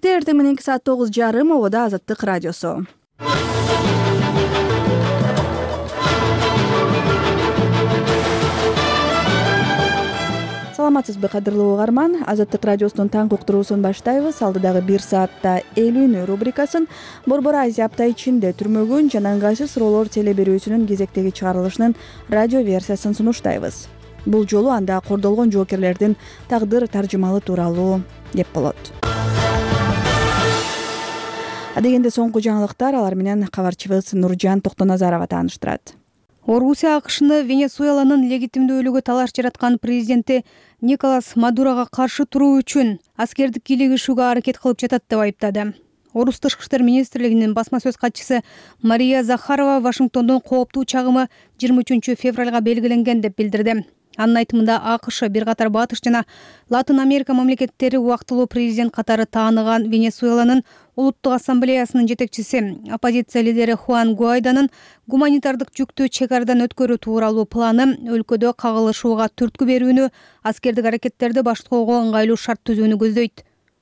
Кечте эртең мененки саат 9:30 обода Азаттык радиосу. Саламатсызбы кадырлуу угарман, Азаттык радиосунун таңкы уктуруусун баштайбыз. Алдыдагы 1 саатта «Элүүнү» рубрикасын Борбор Азия апта ичинде түрмөгүн жана ыңгайсыз суроолор телеберүүсүнүн кезектеги чыгарылышынын радио версиясын сунуштайбыз. Бул жолу анда кордолгон жоокерлердин тагдыр таржымалы тууралуу деп болот. Адегенде соңку жаңылыктар, алар менен кабарчыбыз Нуржан Токтоназарова тааныштырат. Орусия АКШны Венесуэланын легитимдүүлүгү талаш жараткан президенти Николас Мадурого каршы туруу үчүн аскердик кийлигишүүгө аракет кылып жатат деп айыптады. Орус тышкы иштер министрлигинин басма сөз катчысы Мария Захарова Вашингтондун кооптуу чагымы 23 февралга белгиленген деп билдирди. Анын айтымында АКШ бир катар Батыш жана Латын Америка мамлекеттери убактылуу президент катары тааныган Венесуэланын Улуттук ассамблеясынын жетекчиси, оппозиция лидери Хуан Гуайдонун гуманитардык жүктү чек арадан өткөрүү тууралуу планы өлкөдө кагылышууга түрткү берүүнү, аскердик аракеттерди баштоого ыңгайлуу шарт түзүүнү көздөйт.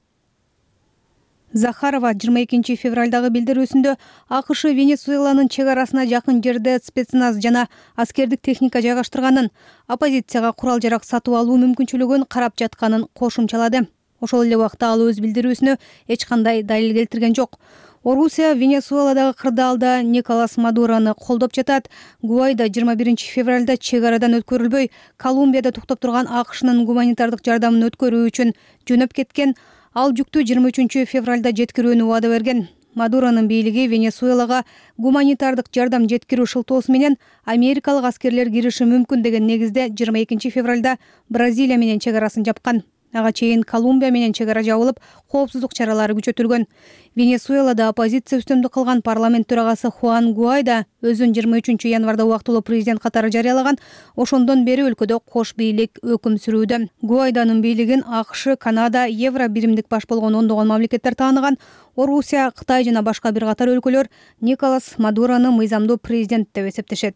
Захарова 22 февралдагы билдирүүсүндө АКШ Венесуэланын чек арасына жакын жерде спецназ жана аскердик техника жайгаштырганын, оппозицияга курал-жарак сатып алуу мүмкүнчүлүгүн карап жатканын кошумчалады. Ошол эле убакта ал өз билдирүүсүнө эч кандай далил келтирген жок. Орусия Венесуэладагы кырдаалда Николас Мадурону колдоп жатат. Гуайдо 21 февралда чек арадан өткөрүлбөй, Колумбияда токтоп турган АКШнын гуманитардык жардамын өткөрүү үчүн жөнөп кеткен. Ал жүктү 23 февралда жеткирүүнү убада берген. Мадуронун бийлиги Венесуэлага гуманитардык жардам жеткирүү шылтоосу менен америкалык аскерлер кириши мүмкүн деген негизде 22 февралда Бразилия менен чек арасын жапкан. Ага чейин Колумбия менен чек ара жабылып, коопсуздук чаралары күчөтүлгөн. Венесуэлада оппозиция үстөмдүк кылган парламент төрагасы Хуан Гуайдо өзүн 23 январда убактылуу президент катары жарыялаган. Ошондон бери өлкөдө кош бийлик өкүм сүрүүдө. Гуайдонун бийлигин АКШ, Канада, Евро биримдик баш болгон ондогон мамлекеттер тааныган. Орусия, Кытай жана башка бир катар өлкөлөр Николас Мадурону мыйзамдуу президент деп эсептешет.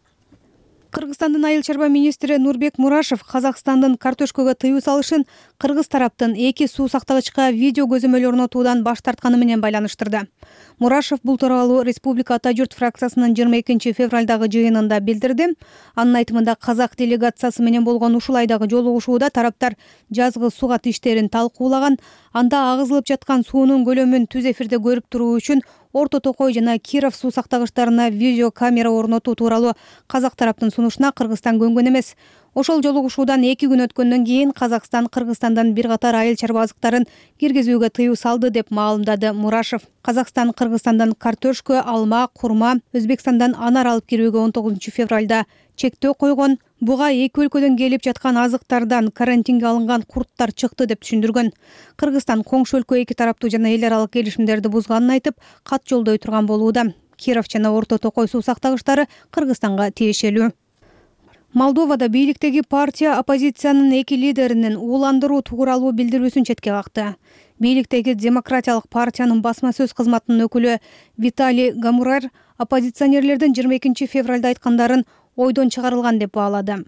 Кыргызстандын айыл чарба министри Нурбек Мурашев Казакстандын картошкага тыюу салышын кыргыз тараптын эки суу сактагычка видео көзөмөл орнотуудан баш тартканы менен байланыштырды. Мурашев бул тууралуу Республика Ата журт фракциясынын 22 февралдагы жыйынында билдирди. Анын айтымында казак делегациясы менен болгон ушул айдагы жолугушууда тараптар жазгы сугат иштерин талкуулаган. Анда агызылып жаткан суунун көлөмүн түз эфирде көрүп туруу үчүн Орто Токой жана Киров суу сактагычтарына видео камера орнотуу тууралуу казак тараптын сунушуна Кыргызстан көнгөн эмес. Ошол жолугушуудан 2 күн өткөндөн кийин Казакстан Кыргызстандан бир катар айыл чарба азыктарын киргизүүгө тыюу салды деп маалымдады Мурашев. Казакстан Кыргызстандан картошка, алма, курма, Өзбекстандан анар алып кирүүгө 19 февралда чектөө койгон. Буга эки өлкөдөн келип жаткан азыктардан карантинге алынган курттар чыкты деп түшүндүргөн. Кыргызстан коңшу өлкө эки тараптуу жана эл аралык келишимдерди бузганын айтып, кат жолдой турган болууда. Киров жана Орто Токой суу сактагычтары Кыргызстанга тиешелүү. Молдовада бийликтеги партия оппозициянын эки лидеринин ууландыруу тууралуу билдирүүсүн четке какты. Бийликтеги Демократиялык партиянын басма сөз кызматынын өкүлү Виталий Гамурар оппозиционерлердин 22 февралда айткандарын ойдон чыгарылган деп баалады.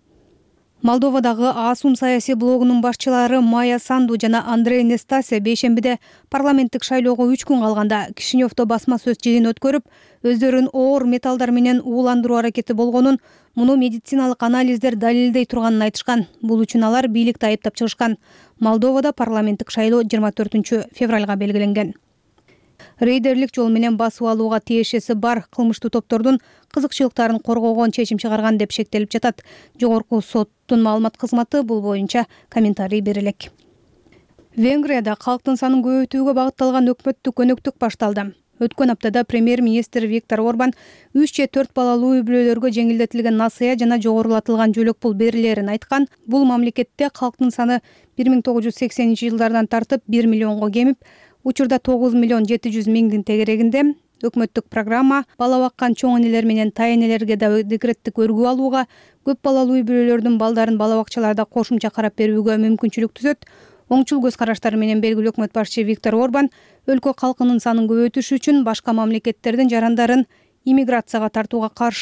Молдовадагы Асум саясий блогунун башчылары Майя Санду жана Андрей Нестасе бейшембиде парламенттик шайлоого 3 күн калганда Кишиневдо басма сөз жыйын өткөрүп, өздөрүн оор металлдар менен ууландыруу аракети болгонун, муну медициналык анализдер далилдей турганын айтышкан. Бул үчүн алар бийликти айыптап чыгышкан. Молдовада парламенттик шайлоо 24 февралга белгиленген. Рейдерлик жол менен басып алууга тиешеси бар кылмыштуу топтордун кызыкчылыктарын коргогон чечим чыгарган деп шектелип жатат. Жогорку соттун маалымат кызматы бул боюнча комментарий бере элек. Венгрияда калктын санын көбөйтүүгө багытталган өкмөттүк өнөктүк башталды. Өткөн аптада премьер-министр Виктор Орбан 3 же 4 балалуу үй-бүлөлөргө жеңилдетилген насыя жана жогорулатылган жөлөк пул берилерин айткан. Бул мамлекетте калктын саны 1980-жылдардан тартып 1 миллионго кемип, учурда 9 миллион 700 миңдин тегерегинде. Өкмөттүк программа бала баккан чоң энелер менен тай энелерге да декреттик өргүү алууга, көп балалуу үй-бүлөлөрдүн балдарын бала бакчаларда кошумча карап берүүгө мүмкүнчүлүк түзөт. Оңчул көз караштары менен белгилүү өкмөт башчы Виктор Орбан өлкө калкынын санын көбөйтүш үчүн башка мамлекеттердин жарандарын иммиграцияга тартууга каршы.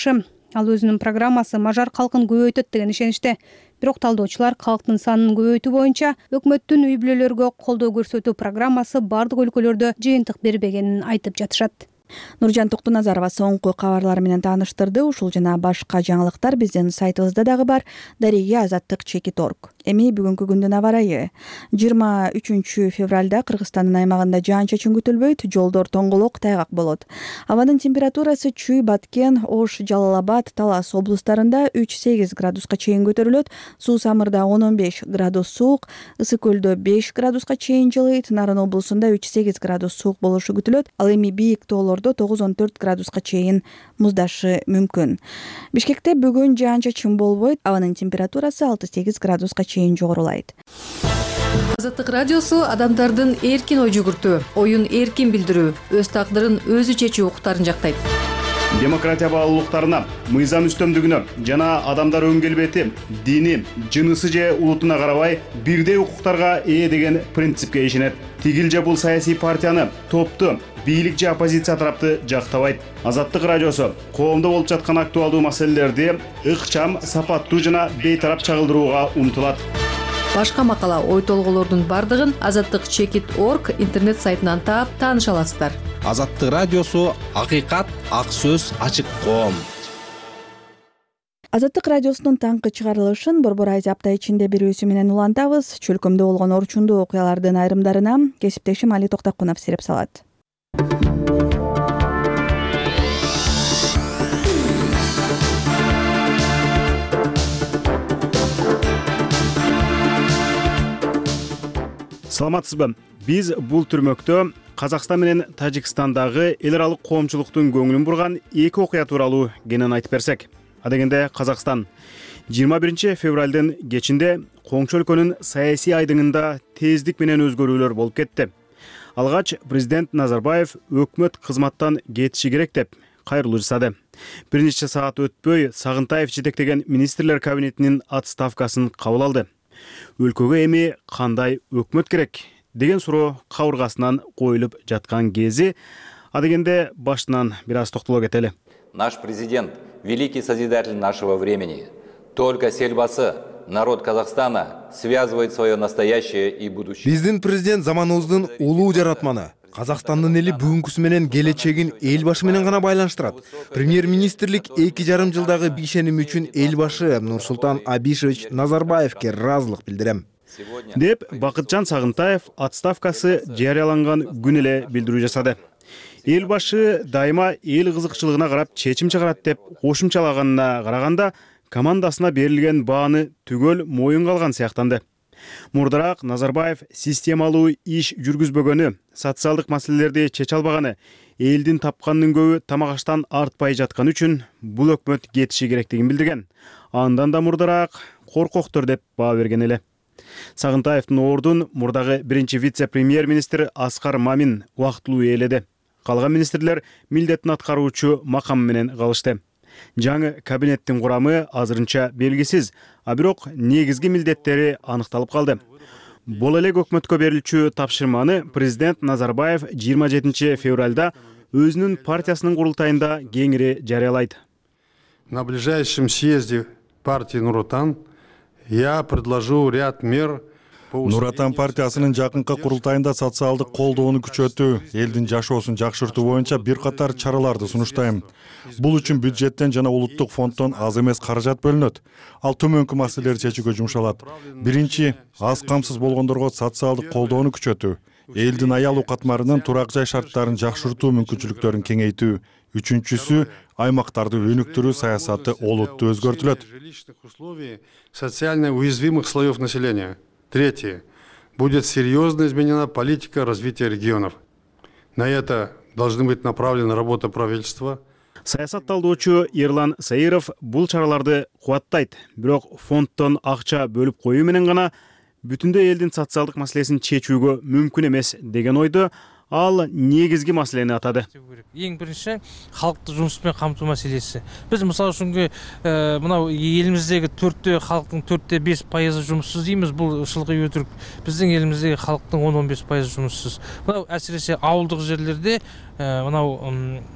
Ал өзүнүн программасы мажар калкын көбөйтөт деген ишеничте. Бирок талдоочулар калктын санын көбөйтүү боюнча өкмөттүн үй бүлөлөргө колдоо көрсөтүү программасы бардык өлкөлөрдө жыйынтык бербегенин айтып жатышат. Нуржан Токтуназарова соңку кабарлар менен тааныштырды. Ушул жана башка жаңылыктар биздин сайтыбызда дагы бар. Дареге azattik.org. Эми бүгүнкү күндүн аба ырайы. 23 февралда Кыргызстандын аймагында жаан-чачын күтүлбөйт, жолдор тоңголок, тайгак болот. Абанын температурасы Чүй, Баткен, Ош, Жалал-Абад, Талас облустарында 3-8 градуска чейин көтөрүлөт. Суу Самырда 10-15 градус суук, Ысык көлдө 5 градуска чейин жылыйт. Нарын облусунда 3-8 градус суук болушу күтүлөт. Ал эми бийик тоолордо 9-14 градуска чейин муздашы мүмкүн. Бишкекте бүгүн жаан-чачын болбойт. Абанын температурасы 6-8 градуска чейин жогорулайт. Азаттык радиосу адамдардын эркин ой жүгүртүү, оюн эркин билдирүү, өз тагдырын өзү чечүү укуктарын жактайт. Демократия баалуулуктарына, мыйзам үстөмдүгүнө жана адамдар өң келбети, дини, жынысы же улутуна карабай бирдей укуктарга ээ деген принципке ишенет. Тигил же бул саясий партияны, топту, бийлик же оппозиция тарапты жактабайт. Азаттык радиосу коомдо болуп жаткан актуалдуу маселелерди ыкчам, сапаттуу жана бейтарап чагылдырууга умтулат. Башка макала, ой толголордун бардыгын azattik.org интернет сайтынан таап тааныша аласыздар. Азаттык радиосу акыйкат, ак сөз, ачык коом. Азаттык радиосунун таңкы чыгарылышын Борбор Айза апта ичинде берүүсү менен улантабыз. Чөлкөмдө болгон орчундуу окуялардын айрымдарына кесиптешим Али Токтакунов сереп салат. Саламатсызбы? Биз бул түрмөктө Казакстан менен Тажикстандагы эл аралык коомчулуктун көңүлүн бурган эки окуя тууралуу кенен айтып берсек. Адегенде Казакстан 21 февралдын кечинде коңчу өлкөнүн саясий айдыңында тездик менен өзгөрүүлөр болуп кетти. Алгач президент Назарбаев өкмөт кызматтан кетиши керек деп кайрылуу жасады. Бир нече саат өтпөй Сагынтаев жетектеген министрлер кабинетинин отставкасын кабыл алды. Өлкөгө эми кандай өкмөт керек деген суроо кабыргасынан коюлуп жаткан кези, адегенде башынан бир аз токтоло кетели. Наш президент, великий созидатель нашего времени, только с Эльбасы народ Казахстана связывает свое настоящее и будущее. Биздин президент заманыбыздын улуу жаратманы. Казакстандын эли бүгүнкүсү менен келечегин элбашы менен гана байланыштырат. Премьер-министрлик 2,5 жылдагы ишеним үчүн элбашы Нурсултан Абишевич Назарбаевке ыраазылык билдирем деп Бакытжан Сагынтаев отставкасы жарыяланган күн эле билдирүү жасады. Элбашы дайыма эл кызыкчылыгына карап чечим чыгарат деп кошумчалаганына караганда командасына берилген бааны түгөл моюнга алган сыяктанды. Мурдараак Назарбаев системалуу иш жүргүзбөгөнү, социалдык маселелерди чече албаганы, элдин тапканынын көбү тамак аштан артпай жатканы үчүн бул өкмөт кетиши керектигин билдирген. Андан да мурдараак коркоктор деп баа берген эле. Сагынтаевдин ордун мурдагы биринчи вице-премьер-министр Аскар Мамин убактылуу ээледи. Калган министрлер милдетин аткаруучу макам менен калышты. Жаңы кабинеттин курамы азырынча белгисиз, а бирок негизги милдеттери аныкталып калды. Бул эле өкмөткө берилчү тапшырманы президент Назарбаев 27 февралда өзүнүн партиясынын курултайында кеңири жарыялайт. На ближайшем съезде партии Нур-Отан я предложу ряд мер. Нур-Отан партиясынын жакынкы курултайында социалдык колдоону күчөтүү, элдин жашоосун жакшыртуу боюнча бир катар чараларды сунуштайм. Бул үчүн бюджеттен жана улуттук фонддон аз эмес каражат бөлүнөт. Ал төмөнкү маселелерди чечүүгө жумшалат. Биринчи, аз камсыз болгондорго социалдык колдоону күчөтүү, элдин аял катмарынын турак жай шарттарын жакшыртуу мүмкүнчүлүктөрүн кеңейтүү. Үчүнчүсү, аймактарды өнүктүрүү саясаты олуттуу өзгөртүлөт. Социально уязвимых слоев населения. Третье. Будет серьезно изменена политика развития регионов. На это должны быть направлена работа правительства. Саясат талдоочу Ерлан Саиров бул чараларды кубаттайт. Бирок фонддон акча бөлүп коюу менен гана бүтүндөй элдин социалдык маселесин чечүүгө мүмкүн эмес деген ойду ал негизги маселени атады. Эң биринчи халыкты жумуспен камтуу маселеси. Биз мисалы үчүн мынау элимиздеги 4 халктын 4-5% жумуссуз дейбиз. Бул ушулга өтүрүк. Биздин элимиздеги халктын 10-15% жумуссуз. Мынау асиресе ауылдык жерлерде мынау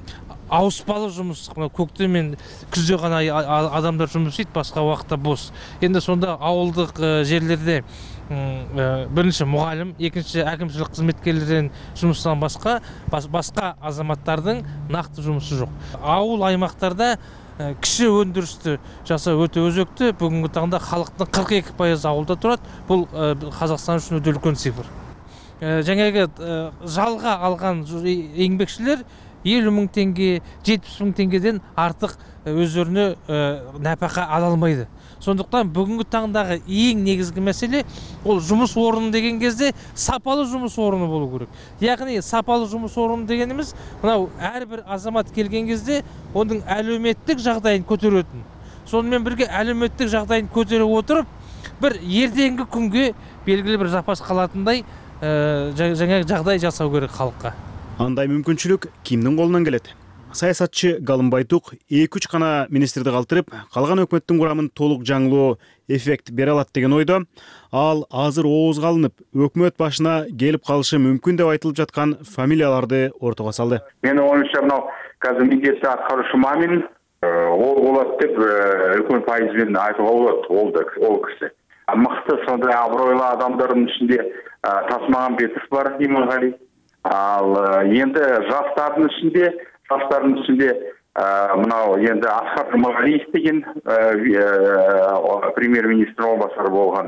ауыспалы жұмыс, көкте мен күзде ғана адамдар жұмыс істейді, басқа уақытта бос. Енді сонда ауылдық жерлерде бірінші мұғалім, екінші әкімшілік қызметкерлерден жұмыстан басқа азаматтардың нақты жұмысы жоқ. Ауыл аймақтарда кіші өндірісті жасау өте өзекті. Бүгінгі таңда халықтың 42% ауылда тұрады. Бұл Қазақстан үшін өте үлкен цифр. Жаңағы жалға алған еңбекшілер 50 мың теңге, 70 мың теңгеден артық өздеріне нәпақа ала алмайды. Сондықтан бүгінгі таңдағы ең негізгі мәселе ол жұмыс орны деген кезде сапалы жұмыс орны болу керек. Яғни сапалы жұмыс орны дегеніміз мынау әрбір азамат келген кезде оның әлеуметтік жағдайын көтеретін. Сонымен бірге әлеуметтік жағдайын көтере отырып, бір ертеңгі күнге белгілі бір запас қалатындай жаңа жағдай жасау керек халыққа. Андай мүмкіншілік кімнің қолынан келеді? Саясатчы Галым Байтук 2-3 қана министрді қалтырып, қалған өкметтің құрамын толық жаңылуу эффект бере алат деген ойда. Ал азыр оозга алынып, өкмөт башына келип калышы мүмкүн деп айтылып жаткан фамилияларды ортого салды. Мен оюмча мынау қазір міндетті атқарушы Мамин ол болот деп үлкен пайызбен айтууга болот, ол киши. Мыкты сондай абройлуу адамдардын ичинде Тасмағамбетов бар, Иманғали. Ал енді жастардың ішінде мынау енді Асқар Жұмағалиев деген премьер-министр орынбасары болған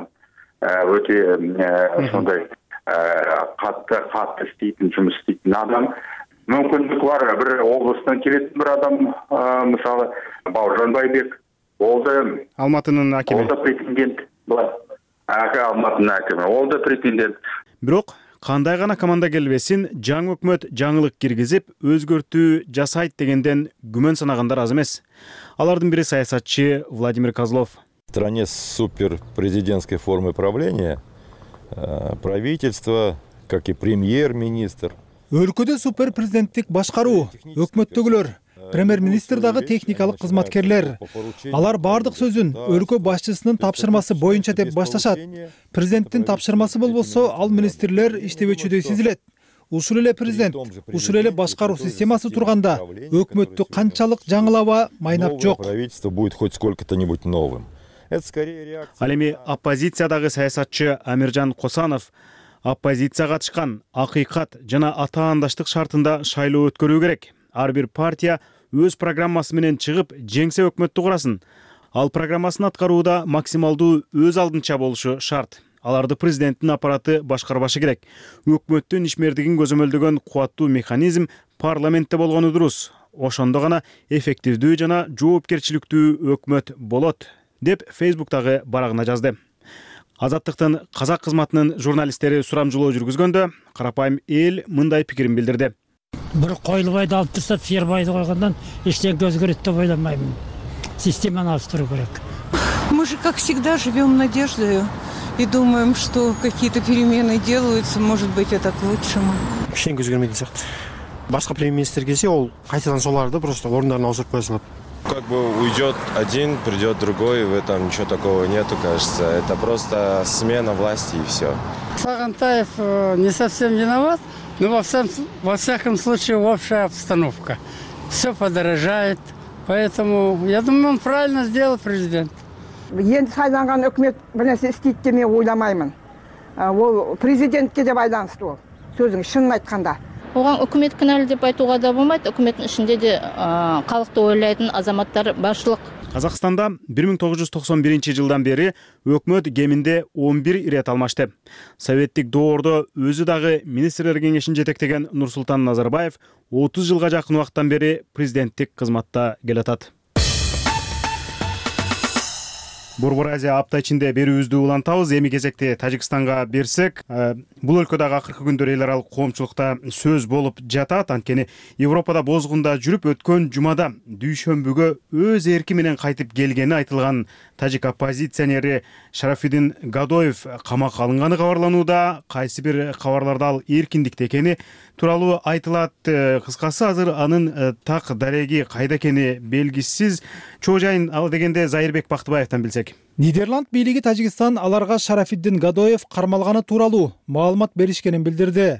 өте сондай қатты істейтін, жұмыс істейтін адам. Мүмкіндік бар, бір облыстан келетін бір адам, мысалы Бауыржан Байбек, ол да Алматының әкімі. Ол да претендент. Алматының әкімі, ол да претендент. Бирок кандай гана команда келбесин, жаңы өкмөт жаңылык киргизип, өзгөртүү жасайт дегенден күмөн санагандар аз эмес. Алардын бири саясатчы Владимир Козлов. В стране с суперпрезидентской формой правления правительство, как и премьер-министр. Өлкөдө суперпрезиденттик башкаруу, өкмөттөгүлөр, премьер-министр дагы техникалык кызматкерлер. Алар бардык сөзүн өлкө башчысынын тапшырмасы боюнча деп башташат. Президенттин тапшырмасы болбосо, ал министрлер иштебечүдөй сезилет. Ушул эле президент, ушул эле башкаруу системасы турганда, өкмөттү канчалык жаңылаба майнап жок. Правительство будет хоть сколько-то-нибудь новым. Ал эми оппозициядагы саясатчы Амиржан Косанов оппозиция катышкан акыйкат жана атаандаштык шартында шайлоо өткөрүү керек. Ар бир партия өз программасы менен чыгып, жеңсе өкмөттү курасын. Ал программасын аткарууда максималдуу өз алдынча болушу шарт. Аларды президенттин аппараты башкарбашы керек. Өкмөттүн ишмердигин көзөмөлдөгөн кубаттуу механизм парламентте болгону дурус. Ошондо гана эффективдүү жана жоопкерчиликтүү өкмөт болот, деп Фейсбуктагы барагына жазды. Азаттыктын казак кызматынын журналисттери сурамжылоо жүргүзгөндө, карапайым эл мындай пикирин билдирди. Бір қойлыбайды алып тұрса, фербайды қойғандан ештеңе өзгереді деп ойламаймын. Системаны ауыстыру керек. Мы же, как всегда, живем надеждой и думаем, что какие-то перемены делаются, может быть, это к лучшему. Ештеңе өзгермейтін сияқты. Басқа премьер-министр келсе, ол қайтадан соларды просто орындарына ауыстырып қоя салады. Как бы уйдет один, придет другой, в этом ничего такого нету, кажется. Это просто смена власти и все. Сагынтаев не совсем виноват, но во всяком случае общая обстановка. Все подорожает, поэтому я думаю, он правильно сделал, президент. Енді сайланған өкімет бір нәрсе істейді деп мен ойламаймын. Ол президентке де байланысты ол, сөзің шынын айтқанда. Оған үкімет кінәлі деп айтуға да болмайды. Үкіметтің ішінде де халықты ойлайтын азаматтар баршылық. Қазақстанда 1991 жылдан бери өкмөт кеминде 11 ирет алмашты. Советтик доордо өзү дагы министрлер кеңешин жетектеген Нурсултан Назарбаев 30 жылга жакын убакыттан бери президенттик кызматта келатат. Борбор Азия апта ичинде берүүбүздү улантабыз. Эми кезекте Тажикстанга берсек, бул өлкөдөгү акыркы күндөр эл аралык коомчулукта сөз болуп жатат. Анткени Европада бозгунда жүрүп өткөн жумада дүйшөмбүгө өз эрки менен кайтып келгени айтылган тажик оппозиционери Шарафиддин Гадоев камакка алынганы кабарланууда. Кайсы бир кабарларда ал эркиндикте экени тууралуу айтылат. Кыскасы азыр анын так дареги кайда экени белгисиз. Чоо жайын ал дегенде Зайырбек Бактыбаевтан билсек. Нидерланд бийлиги Тажикстан аларга Шарафиддин Гадоев кармалганы тууралуу маалымат беришкенин билдирди.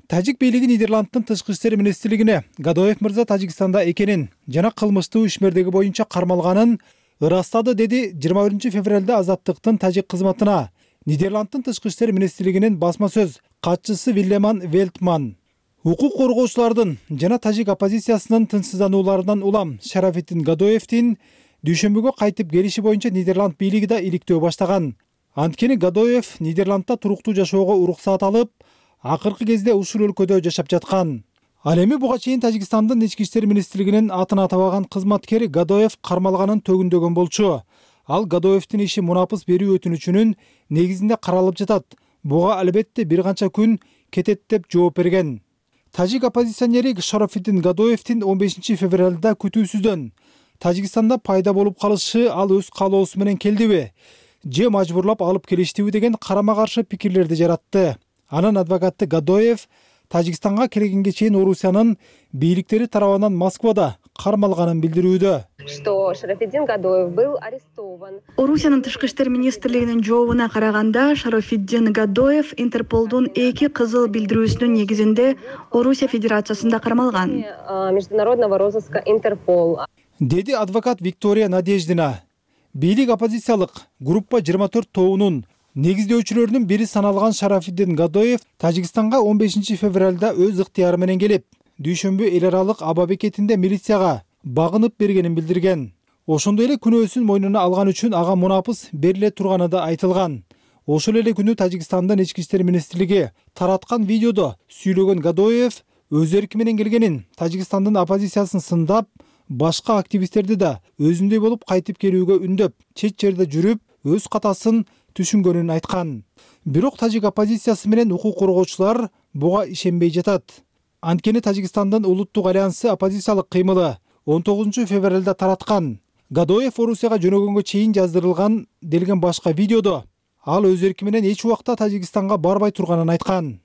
Тажик бийлиги Нидерландтын тышкы иштер министрлигине Гадоев мырза Тажикстанда экенин жана кылмыштуу ишмердиги боюнча кармалганын ырастады, деди 21 февралда Азаттыктын тажик кызматына Нидерландтын тышкы иштер министрлигинин басма сөз катчысы Виллеман Велтман. Укук коргоочулардын жана тажик оппозициясынын тынчсызданууларынан улам Шарафиддин Гадоевдин дүйшөмбүгө кайтып келиши боюнча Нидерланд бийлиги да иликтөө баштаган. Анткени Гадоев Нидерландда туруктуу жашоого уруксаат алып, акыркы кезде ушул өлкөдө жашап жаткан. Ал эми буга чейин Тажикстандын ички иштер министрлигинин атын атабаган кызматкер Гадоев кармалганын төгүндөгөн болчу. Ал Гадоевдин иши мунапыс берүү өтүнүчүнүн негизинде каралып жатат. Буга албетте бир канча күн кетет деп жооп берген. Тажик оппозиционери Шарафиддин Гадоевдин 15 февралда күтүүсүздөн Тажикстанда пайда болуп калышы ал өз каалоосу менен келдиби же мажбурлап алып келиштиби деген карама каршы пикирлерди жаратты. Анын адвокаты Гадоев Тажикстанга келгенге чейин Орусиянын бийликтери тарабынан Москвада кармалганын билдирүүдө. Что Шарафиддин Гадоев был арестован. Орусиянын тышкы иштер министрлигинин жообуна караганда, Шарафиддин Гадоев Интерполдун 2 кызыл билдирүүсүнүн негизинде Орусия Федерациясында кармалган. Международного розыска Интерпол. Деди адвокат Виктория Надеждина. Бийлик оппозициялык группа 24 тобунун негиздөөчүлөрүнүн бири саналган Шарафиддин Гадоев Тажикстанга 15 февралда өз ыктыяры менен келип, дүйшөмбү эл аралык аба бекетинде милицияга багынып бергенин билдирген. Ошондой эле күнөөсүн мойнуна алган үчүн ага мунапыс бериле турганы да айтылган. Ошол эле күнү Тажикстандын ички иштер министрлиги тараткан видеодо сүйлөгөн Гадоев өз эрки менен келгенин, Тажикстандын оппозициясын сындап, башка активисттерди да өзүндөй болуп кайтып келүүгө үндөп, чет жерде жүрүп, өз катасын түшүнгөнүн айткан. Бирок тажик оппозициясы менен укук коргоочулар буга ишенбей жатат. Анткени Тажикстандын улуттук альянсы оппозициялык кыймылы 19 февралда тараткан Гадоев Орусияга жөнөгөнгө чейин жаздырылган делген башка видеодо ал өз эрки менен эч убакта Тажикстанга барбай турганын айткан.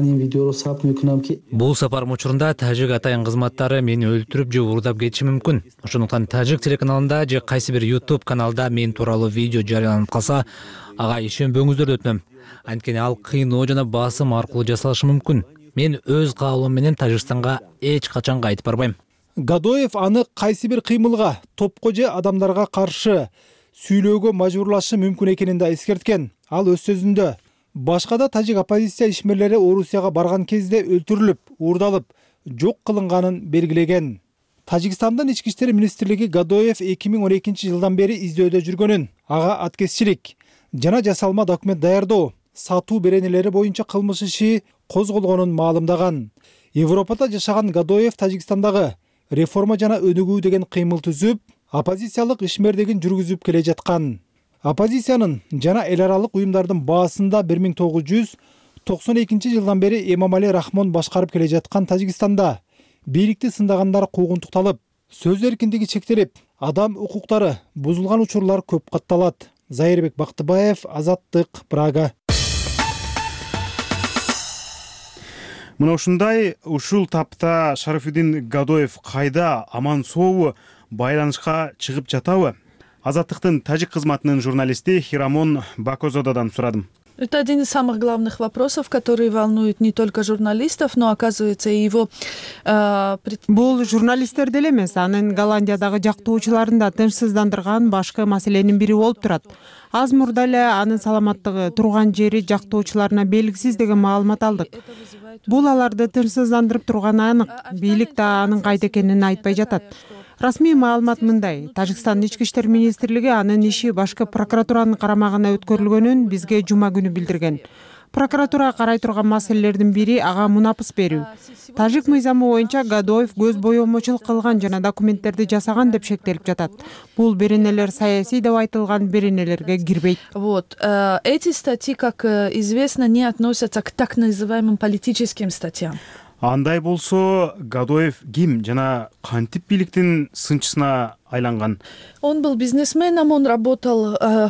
Бул сапар учурунда тажик атайын кызматтары мени өлтүрүп же уурдап кетиши мүмкүн. Ошондуктан тажик телеканалында же кайсы бир YouTube каналда мен тууралуу видео жарыяланып калса, ага ишенбөңүздөр деп өтүнөм. Анткени ал кыйноо жана басым аркылуу жасалышы мүмкүн. Мен өз каалоом менен Тажикстанга эч качан кайтып барбайм. Гадоев аны кайсы бир кыймылга, топко же адамдарга каршы сүйлөөгө мажбурлашы мүмкүн экенин да эскерткен. Ал өз сөзүндө башка да тажик оппозиция ишмерлери Орусияга барган кезде өлтүрүлүп, уурдалып, жок кылынганын белгилеген. Тажикстандын ички иштер министрлиги Гадоев 2012 жылдан бери издөөдө жүргөнүн, ага аткезчилик жана жасалма документ даярдоо, сатуу беренелери боюнча кылмыш иши козголгонун маалымдаган. Европада жашаган Гадоев Тажикстандагы реформа жана өнүгүү деген кыймыл түзүп, оппозициялык ишмердигин жүргүзүп келе жаткан. Оппозициянын жана эл аралык уюмдардын баасында 1992 жылдан бери Эмомали Рахмон башкарып келе жаткан Тажикстанда бийликти сындагандар куугунтукталып, сөз эркиндиги чектелип, адам укуктары бузулган учурлар көп катталат. Зайырбек Бактыбаев, Азаттык, Прага. Мына ушундай ушул тапта Шарафиддин Гадоев кайда, аман сообу, байланышка чыгып жатабы? Азаттыктын тажик кызматынын журналисти Хирамон Бакозодадан сурадым. Это один из самых главных вопросов, которые волнуют не только журналистов, но, оказывается, и его... Бул журналисттерди эле эмес, анын Голландиядагы жактоочуларын да тынчсыздандырган башка маселенин бири болуп турат. Аз мурда эле анын саламаттыгы турган жери жактоочуларына белгисиз деген маалымат алдык. Бул аларды тынчсыздандырып турганы анык. Бийлик да анын кайда экенин айтпай жатат. Расмий маалымат мындай: Тажикстандын ички иштер министрлиги анын иши башкы прокуратуранын карамагына өткөрүлгөнүн бизге жума күнү билдирген. Прокуратура карай турган маселелердин бири ага мунапыс берүү. Тажик мыйзамы боюнча Гадоев көз боемочулук кылган жана документтерди жасаган деп шектелип жатат. Бул беренелер саясий деп айтылган беренелерге кирбейт. Вот. Эти статьи, как известно, не относятся к так называемым политическим статьям. Андай болсо, Гадоев ким жана кантип бийликтин сынчысына айланган? Он был бизнесменом, он работал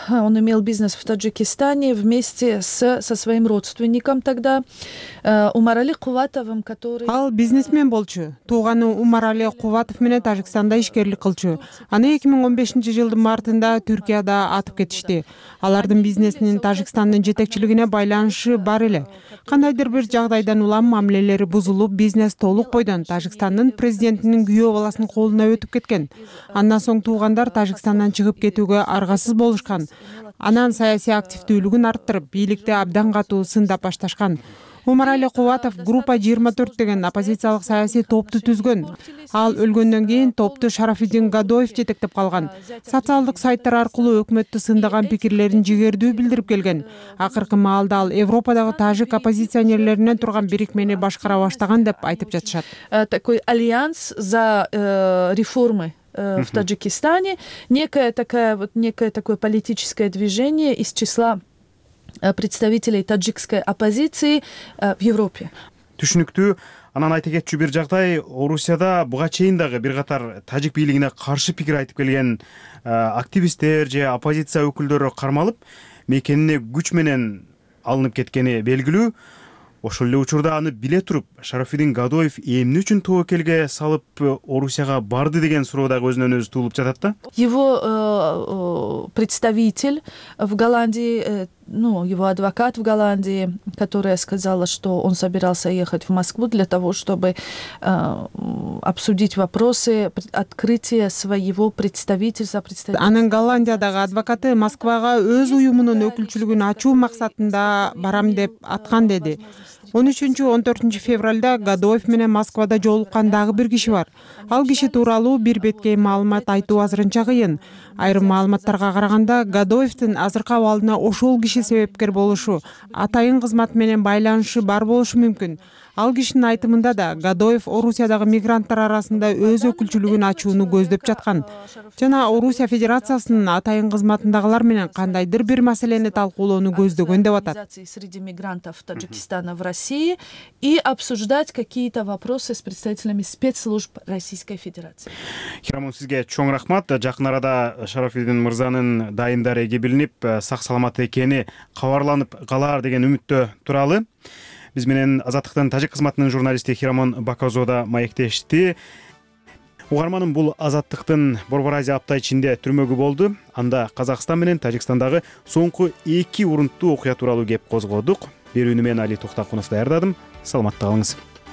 он имел бизнес в Таджикистане вместе со своим родственником тогда, Умарали Куватовым, который... Ал бизнесмен болчу. Тууганы Умарали Куватов менен Тажикстанда ишкерлик кылчу. Аны 2015-жылдын мартында Түркияда атып кетишти. Алардын бизнесинин Тажикстандын жетекчилигине байланышы бар эле. Кандайдыр бир жагдайдан улам мамилелери бузулуп, бизнес толук бойдон Тажикстандын президентинин күйөө баласынын колуна өтүп кеткен. Андан соң туугандар Тажикстандан чыгып кетүүгө аргасыз болушкан. Анан саясий активдүүлүгүн арттырып, бийликти абдан катуу сындап башташкан. Умарали Куватов группа 24 деген оппозициялык саясий топту түзгөн. Ал өлгөндөн кийин топту Шарафиддин Гадоев жетектеп калган. Социалдык сайттар аркылуу өкмөттү сындаган пикирлерин жигердүү билдирип келген. Акыркы маалда ал Европадагы тажик оппозиционерлеринен турган бирикмени башкара баштаган деп айтып жатышат. Такой альянс за реформы в Таджикистане, некое такое политическое движение из числа представителей таджикской оппозиции в Европе. Түшүнүктүү. Анан айта кетчү бир жагдай, Орусияда буга чейин дагы бир катар тажик бийлигине каршы пикир айтып келген активисттер же оппозиция өкүлдөрү кармалып, мекенине күч менен алынып кеткени белгилүү. Ошол эле учурда аны биле туруп, Шарафиддин Гадоев эмне үчүн тобокелге салып Орусияга барды деген суроо дагы өзүнөн өзү туулуп жатат да. Его представитель в Голландии, его адвокат в Голландии, которая сказала, что он собирался ехать в Москву для того, чтобы обсудить вопросы открытия своего представительства. Анын Голландиядагы адвокаты Москвага өз уюмунун өкүлчүлүгүн ачуу максатында барам деп аткан деди. 13-14 февралда Гадоев менен Москвада жолуккан дагы бир киши бар. Ал киши тууралуу бир беткей маалымат айтуу азырынча кыйын. Айрым маалыматтарга караганда Гадоевдин азыркы абалына ошол киши себепкер болушу, атайын кызмат менен байланышы бар болушу мүмкүн. Ал кишинин айтымында да Гадоев Орусиядагы мигранттар арасында өз өкүлчүлүгүн ачууну көздөп жаткан. Жана Орусия Федерациясынын атайын кызматындагылар менен кандайдыр бир маселени талкуулоону көздөгөн деп атат. Среди мигрантов Таджикистана в России и обсуждать какие-то вопросы с представителями спецслужб Российской Федерации. Хирамон, сизге чоң рахмат. Жакын арада Шарафиддин мырзанын дайындары эгебилинип, сак саламат экени кабарланып калар деген үмүттө туралы. Биз менен Азаттыктын тажик кызматынын журналисти Хирамон Бакозода маектешти. Угарманым, бул Азаттыктын Борбор Азия апта ичинде түрмөгү болду. Анда Казакстан менен Тажикстандагы соңку 2 урунттуу окуя тууралуу кеп козгодук. Берүүнү мен Али Токтакунов даярдадым. Саламатта калыңыз.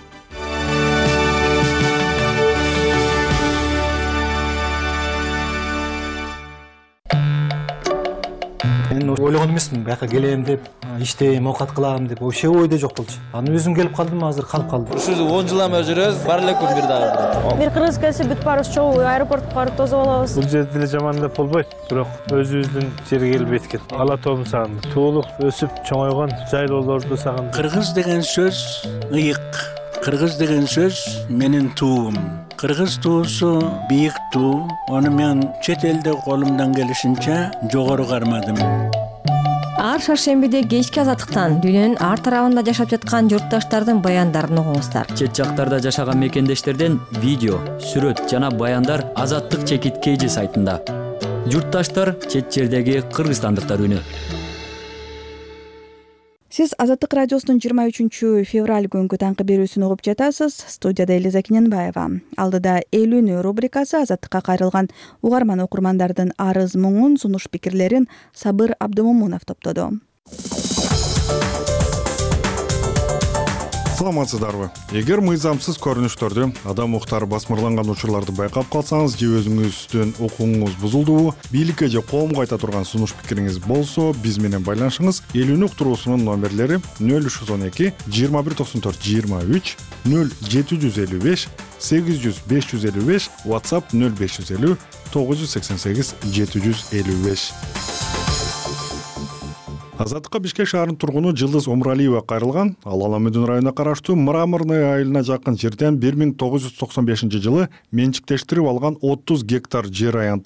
Мен ойлогон эмесмин, бияка келем деп, иштейм, оокат кылам деп, вообще ойдо жок болчу. Аны өзүм келип калдым, азыр калып калдым. Ушул 10 жылдан бери жүрөбүз, бар эле күн бир дагы. Бир кыргыз келсе бүт барыбыз чогуу аэропортко барып тосуп алабыз. Бул жерде эле жаман деп болбойт, бирок өзүбүздүн жерге келбейт экен. Ала тоом сагынды. Туулуп, өсүп, чоңойгон жайлоолорду сагынды. Кыргыз деген сөз ыйык. Кыргыз деген сөз менин туум. Кыргыз туусу бийик туу. Аны мен чет элде колумдан келишинче жогору кармадым. Ар шаршембиде кечки Азаттыктан дүйнөнүн ар тарабында жашап жаткан журтташтардын баяндарын угуңуздар. Чет жактарда жашаган мекендештерден видео, сүрөт жана баяндар Азаттык чекит сайтында. Журтташтар чет жердеги кыргызстандыктар үнү. Сиз Азаттык радиосунун 23 февраль күнгү таңкы берүүсүн угуп жатасыз. Студияда Элиза Киненбаева. Алдыда Элүүнү рубрикасы Азаттыкка кайрылган угарман окурмандардын арыз муңун, сунуш пикирлерин Сабыр Абдымомунов топтоду. Саламатсыздарбы? Эгер мыйзамсыз көрүнүштөрдү, адам укуктары басмырланган учурларды байкап калсаңыз же өзүңүздүн укугуңуз бузулдубу, бийликке же коомго айта турган сунуш пикириңиз болсо, биз менен байланышыңыз. Элүүнү уктуруусунун номерлери 0312 2194 23 0755 800 555, WhatsApp 0550 988 755. Азаттыкка Бишкек шаарынын тургуну Жылдыз Омуралиева кайрылган. Ал Аламүдүн районуна караштуу Мраморный айылына жакын жерден 1995 жылы менчиктештирип алган 30 гектар жер аянтын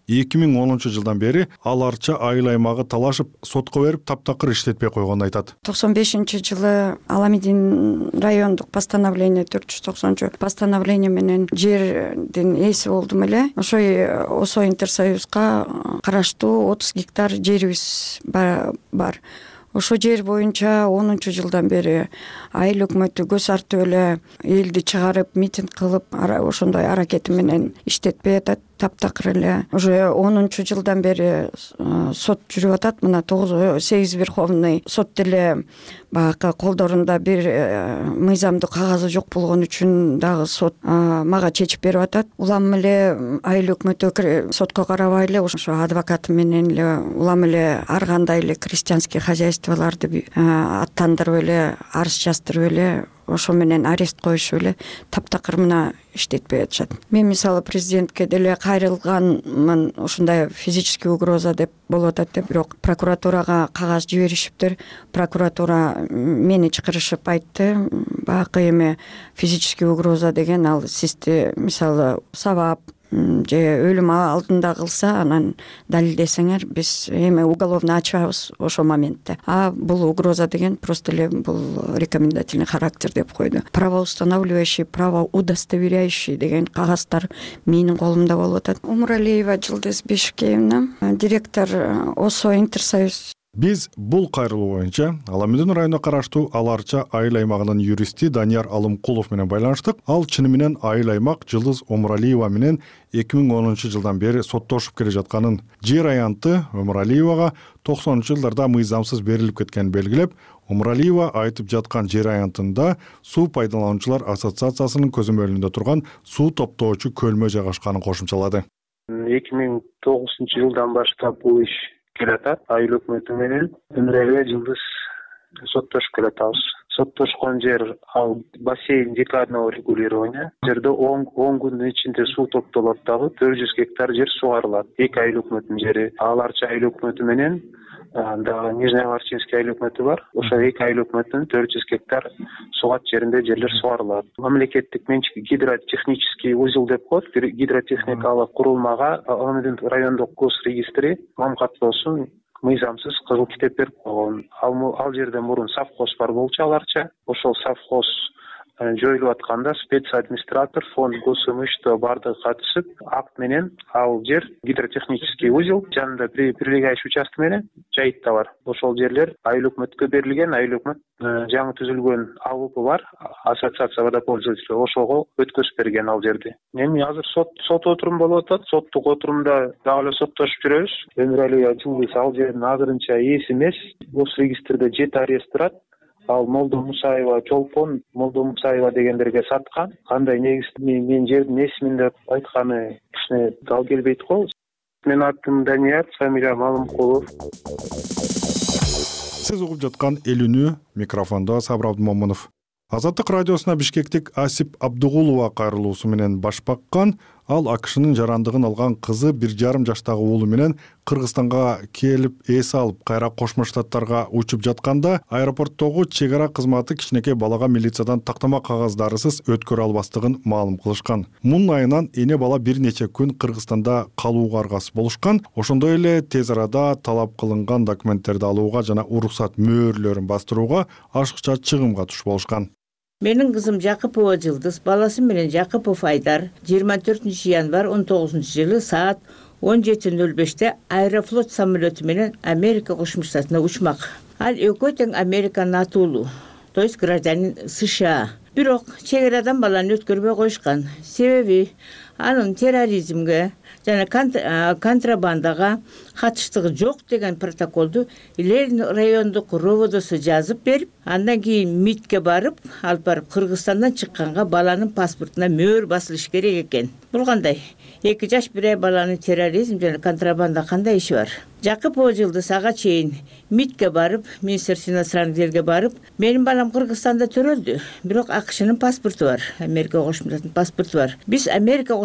2010 жылдан бери ал Арча айыл аймагы талашып сотко берип таптакыр иштетпей койгонун айтат. 95-жылы Аламедин райондук постановление 490 постановление менен жердин ээси болдум эле. Осо Интерсоюзга караштуу 30 гектар жерибиз бар. Ошо жер боюнча 10-жылдан бери айыл өкмөтү көз артып эле элди чыгарып, митинг кылып, ошондой аракети менен иштетпей атат. Таптакыр эле. Уже 10-жылдан бери сот жүрүп атат. Мына 8 Верховный сот деле баягы колдорунда бир мыйзамдуу кагазы жок болгон үчүн дагы сот мага чечип берип атат. Улам эле айыл өкмөтү сотко карабай эле ошо адвокаты менен эле улам эле ар кандай эле крестьянский хозяйстволорду аттандырып эле, арыз жаздырып эле, ошо менен арест коюшуп эле таптакыр мына иштетпей атышат. Мен мисалы президентке деле кайрылганмын, ушундай физический угроза деп болуп атат деп, бирок прокуратурага кагаз жиберишиптир. Прокуратура мени чакырышып айтты, баягы эме физический угроза деген ал сизди мисалы сабап же өлүм алдында кылса, анан далилдесеңер биз эми уголовно ачабыз ошо моментте. А бул угроза деген просто эле бул рекомендательный характер деп койду. Правоустанавливающий, правоудостоверяющий деген кагаздар менин колумда болуп атат. Умуралиева Жылдыз Бешикеевна, директор ОСО Интерсоюз. Биз бул кайрылуу боюнча Аламедин районуна караштуу Ал Арча айыл аймагынын юристи Данияр Алымкулов менен байланыштык. Ал чыны менен айыл аймак Жылдыз Умуралиева менен 2010 жылдан бери соттошуп келе жатканын, жер аянты Умуралиевага 90-жылдарда мыйзамсыз берилип кеткенин белгилеп, Умуралиева айтып жаткан жер аянтында суу пайдалануучулар ассоциациясынын көзөмөлүндө турган суу топтоочу көлмө жайгашканын кошумчалады. 2009 жылдан баштап бул иш келатат. Айыл өкмөтү менен Умуралиева Жылдыз соттошуп келатабыз. Соттошкон жер ал бассейн декадного регулирования. Жерде 10 күндүн ичинде суу топтолот дагы 400 гектар жер сугарылат. Эки айыл өкмөтүнүн жери. Ал Арча айыл өкмөтү менен дагы Нижнеоварчинский айыл өкмөтү бар. Ошо эки айыл өкмөтүнүн 400 гектар сугат жеринде жерлер сугарылат. Мамлекеттик менчик гидротехнический узел деп коет. Гидротехникалык курулмага Аламедин райондук гос регистри мамкаттоосун мыйзамсыз кызыл китеп берип койгон. Ал жерде мурун совхоз бар болчу Ал Арча. Ошол совхоз жоюлуп атканда спецадминистратор, фонд госимущества бардыгы катышып, акт менен ал жер гидротехнический узел жанында прилегающий участок менен жайытта бар. Ошол жерлер айыл өкмөткө берилген. Айыл өкмөт жаңы түзүлгөн АВП бар, ассоциация водопользователей, ошого өткөзүп берген ал жерди. Эми азыр сот отурум болуп атат. Соттук отурумда дагы эле соттошуп жүрөбүз. Умуралиева Жылдыз ал жердин азырынча ээси эмес. Госрегистрде 7 арест турат. Ал Молдо Мусаева Чолпон, Молдо Мусаева дегендерге саткан. Кандай негизде мен жердин ээсимин деп айтканы кичине дал келбейт го. Менин атым Данияр, фамилиям Алымкулов. Сиз угуп жаткан Эл үнү, микрофондо Сабыр Абдымомунов. Азаттык радиосуна Бишкектик Асип Абдугулова кайрылуусу менен баш баккан. Ал АКШнын жарандыгын алган кызы 1,5 жаштагы уулу менен Кыргызстанга келип эс алып, кайра Кошмо Штаттарга учуп жатканда аэропорттогу чек ара кызматы кичинекей балага милициядан тактама кагаздарысыз өткөрө албастыгын маалым кылышкан. Мунун айынан эне бала бир нече күн Кыргызстанда калууга аргасыз болушкан. Ошондой эле тез арада талап кылынган документтерди алууга жана уруксат мөөрлөрүн бастырууга ашыкча чыгымга туш болушкан. Менин кызым Жакыпова Жылдыз, баласы менен Жакыпов Айдар 24 январь 19 жылы саат 17:05 Аэрофлот самолету менен Америка Кошмо Штатына учмак. Ал экөө тең Американын атуулу, то есть гражданин США. Бирок чек арадан баланы өткөрбөй коюшкан. Себеби анын терроризмге жана контрабандага катыштыгы жок деген протоколду Ленин райондук роводосу жазып берип, андан кийин МИДке барып, алып барып Кыргызстандан чыкканга баланын паспортуна мөөр басылыш керек экен. Бул кандай? 2 жаш бир ай баланын терроризм жана контрабанда кандай иши бар? Жакыпова Жылдыз ага чейин МИДке барып, Министерство иностранных делге барып, менин балам Кыргызстанда төрөлдү, бирок АКШнын паспорту бар, Америка Кошмо Штаттын паспорту бар. Биз Америка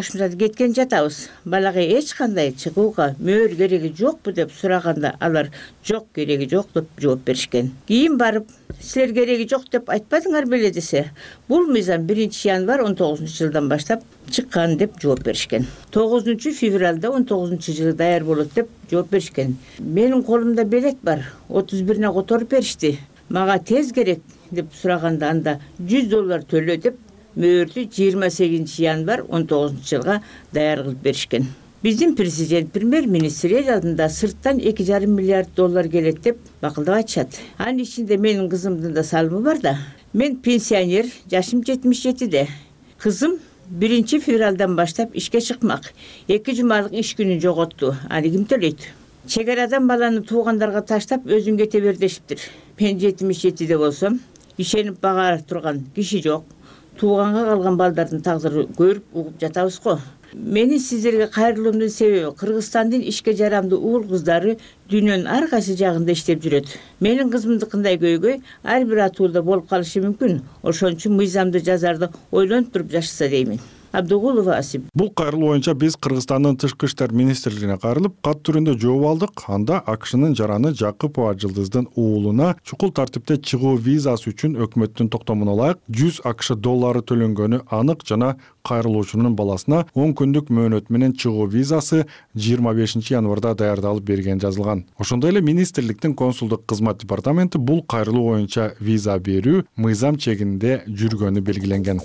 кошумчада кеткен жатабыз. Балага эч кандай чыгууга мөөр кереги жокпу деп сураганда алар жок, кереги жок деп жооп беришкен. Кийин барып силер кереги жок деп айтпадыңар беле десе, бул мыйзам 1 январь 19-жылдан баштап чыккан деп жооп беришкен. 9 февралда 19-жылы даяр болот деп жооп беришкен. Менин колумда билет бар, 31-не которуп беришти. Мага тез керек деп сураганда анда $100 төлө деп мөөрдү 28 январь 19-жылга даяр кылып беришкен. Биздин президент премьер-министр эл алдында сырттан $2,5 миллиард келет деп бакылдап айтышат. Анын ичинде менин кызымдын да салымы бар да. Мен пенсионер, жашым 77де. Кызым 1 февралдан баштап ишке чыкмак. 2 жумалык иш күнүн жоготту. Аны ким төлөйт? Чек арадан баланы туугандарга таштап өзүң кете бер дешиптир. Мен 77де болсом, ишенип бага турган киши жок. Тууганга калган балдардын тагдыры көрүп угуп жатабыз го. Менин сиздерге кайрылуумдун себеби Кыргызстандын ишке жарамдуу уул кыздары дүйнөнүн ар кайсы жагында иштеп жүрөт. Менин кызымдыкындай көйгөй ар бир атуулда болуп калышы мүмкүн. Ошон үчүн мыйзамды жазарды ойлонуп туруп жашаса деймин. Абдугулова Асип. Бул кайрылуу боюнча биз Кыргызстандын Тышкы иштер министрлигине кайрылып, кат түрүндө жооп алдык. Анда АКШнын жараны Жакыпова Жылдыздын уулуна чукул тартипте чыгуу визасы үчүн өкмөттүн токтомуна ылайык $100 төлөнгөнү анык жана кайрылуучунун баласына 10 күндүк мөөнөт менен чыгуу визасы 25 январда даярдалып берген жазылган. Ошондой эле министрликтин консулдук кызмат департаменти бул кайрылуу боюнча виза берүү мыйзам чегинде жүргөнү белгиленген.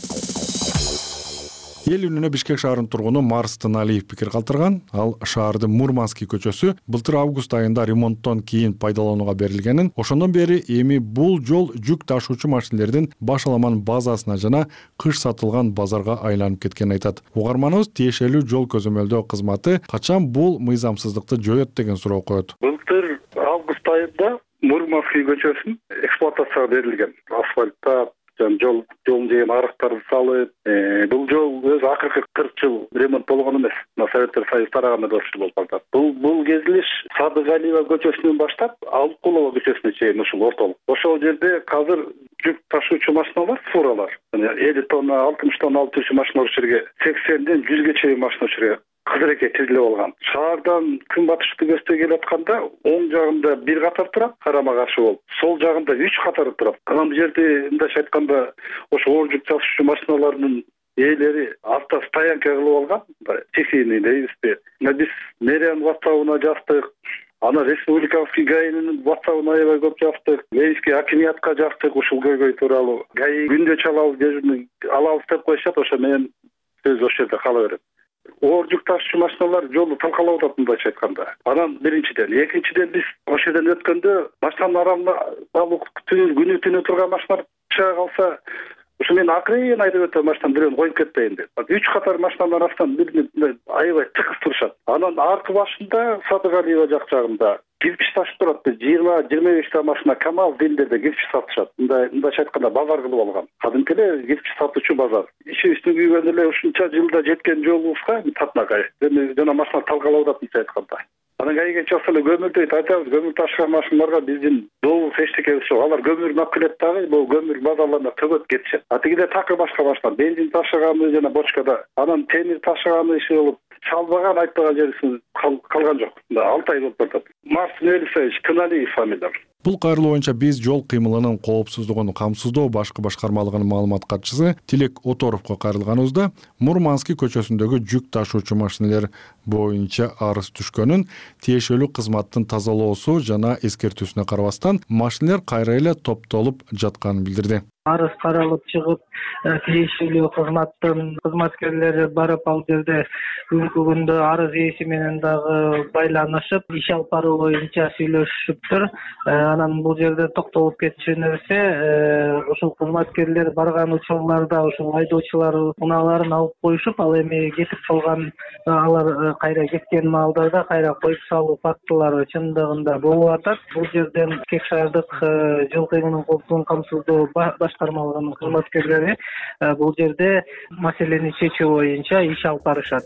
Эл үнүнө Бишкек шаарынын тургуну Марс Тыналиев пикир калтырган. Ал шаардын Мурманский көчөсү былтыр август айында ремонттон кийин пайдаланууга берилгенин, ошондон бери эми бул жол жүк ташуучу машинелердин башаламан базасына жана кыш сатылган базарга айланып кеткенин айтат. Угарманыбыз тиешелүү жол көзөмөлдөө кызматы качан бул мыйзамсыздыкты жоет деген суроо коет. Былтыр август айында Мурманский көчөсүн эксплуатацияга берилген. Асфальттап жолдун жайын арыктарды салып, бул жол өзү акыркы 40 жыл ремонт болгон эмес. Советтер Союзу тараганда 4 жыл болуп калды. Бул кезилиш Садыгалиева көчөсүнөн баштап Алыкулова көчөсүнө чейин ушул ортолук. Ошол жерде азыр жүк ташуучу машиналар, фуралар, 50 тонна, 60 тонна алып жүрчү машина жерге 80ден 100ге чейин машина жерге кызыреке тизилип алган. Шаардан күнбатыш түбөстө келип атканда оң жагында бир катар турат, карама каршы болуп. Сол жагында 3 катар турат. Анан бул жерде мындайча айтканда ошо оор жүк ташуучу машиналардын ээлери автостоянка кылып алган. Техийный дейбизби. Биз мэриянын ватсабына жаздык. Ана республикалский ГАИнин ватсабына аябай көп жаздык. Мэрийский акимиятка жаздык ушул көйгөй тууралуу. ГАИ күндө чалабыз, дежурный алабыз деп коюшат, ошо менен сөз ошол жерде кала берет. Оор жүк ташуучу машиналар жолду талкалап атат мындайча айтканда. Анан биринчиден, экинчиден биз ошол жерден өткөндө машинанын арамына күнү түнү турган машиналар чыга калса, ошо мен акырын айдап өтөм, машинаны бирөөнү коюп кетпейин деп. 3 катар машинанын арасынан бирине аябай тыгыз турушат. Анан аркы башында Садыгалиева жагында кирпич ташып турат. 20-25 та машина Камал дилдерде кирпич сатышат. Мындайча айтканда базар кылып алган. Кадимки эле кирпич сатуучу базар. Ишибизди күйгөн эле ушунча жылда жеткен жолубузга татнакай. Жана машина талкалап атат мындайча айтканда. Анан кайга чыкса эле көмүрдү айтабыз, көмүр ташыган машиналарга биздин добуш эчтекебиз жок. Алар көмүрүн алып келет дагы, бул көмүр базарларына төгөт кетишет. Атигиде такы башка машина, бензин ташыганы жана бочкада, анан темир ташыганы иши болуп, чалбаган айтпаган жерибиз калган жок. 6 ай болуп атат. Марс Тыналиев фамилия. Бул кайрылуу боюнча биз жол кыймылынын коопсуздугун камсыздоо башкы башкармалыгынын маалымат катчысы Тилек Оторовго кайрылганыбызда Мурманский көчөсүндөгү жүк ташуучу машинелер боюнча арыз түшкөнүн, тиешелүү кызматтын тазалоосу жана эскертүүсүнө карабастан машинелер кайра эле топтолуп жатканын билдирди. Арыз каралып чыгып, тиешелүү кызматтын кызматкерлери барып ал жерде бүгүнкү күндө арыз ээси менен дагы байланышып, иш алып баруу боюнча сүйлөшүптүр. Анан бул жерде токтолуп кетчү нерсе, ушул кызматкерлер барган учурларда ушул айдоочулар унааларын алып коюшуп, ал эми кетип калган, алар кайра кеткен маалдарда кайра коюп салуу фактылары чындыгында болуп атат. Бул жерден Бишкек шаардык жол кыймылынын коопсуздугун камсыздоо башкармалыгынын кызматкерлери бул жерде маселени чечүү боюнча иш алып барышат.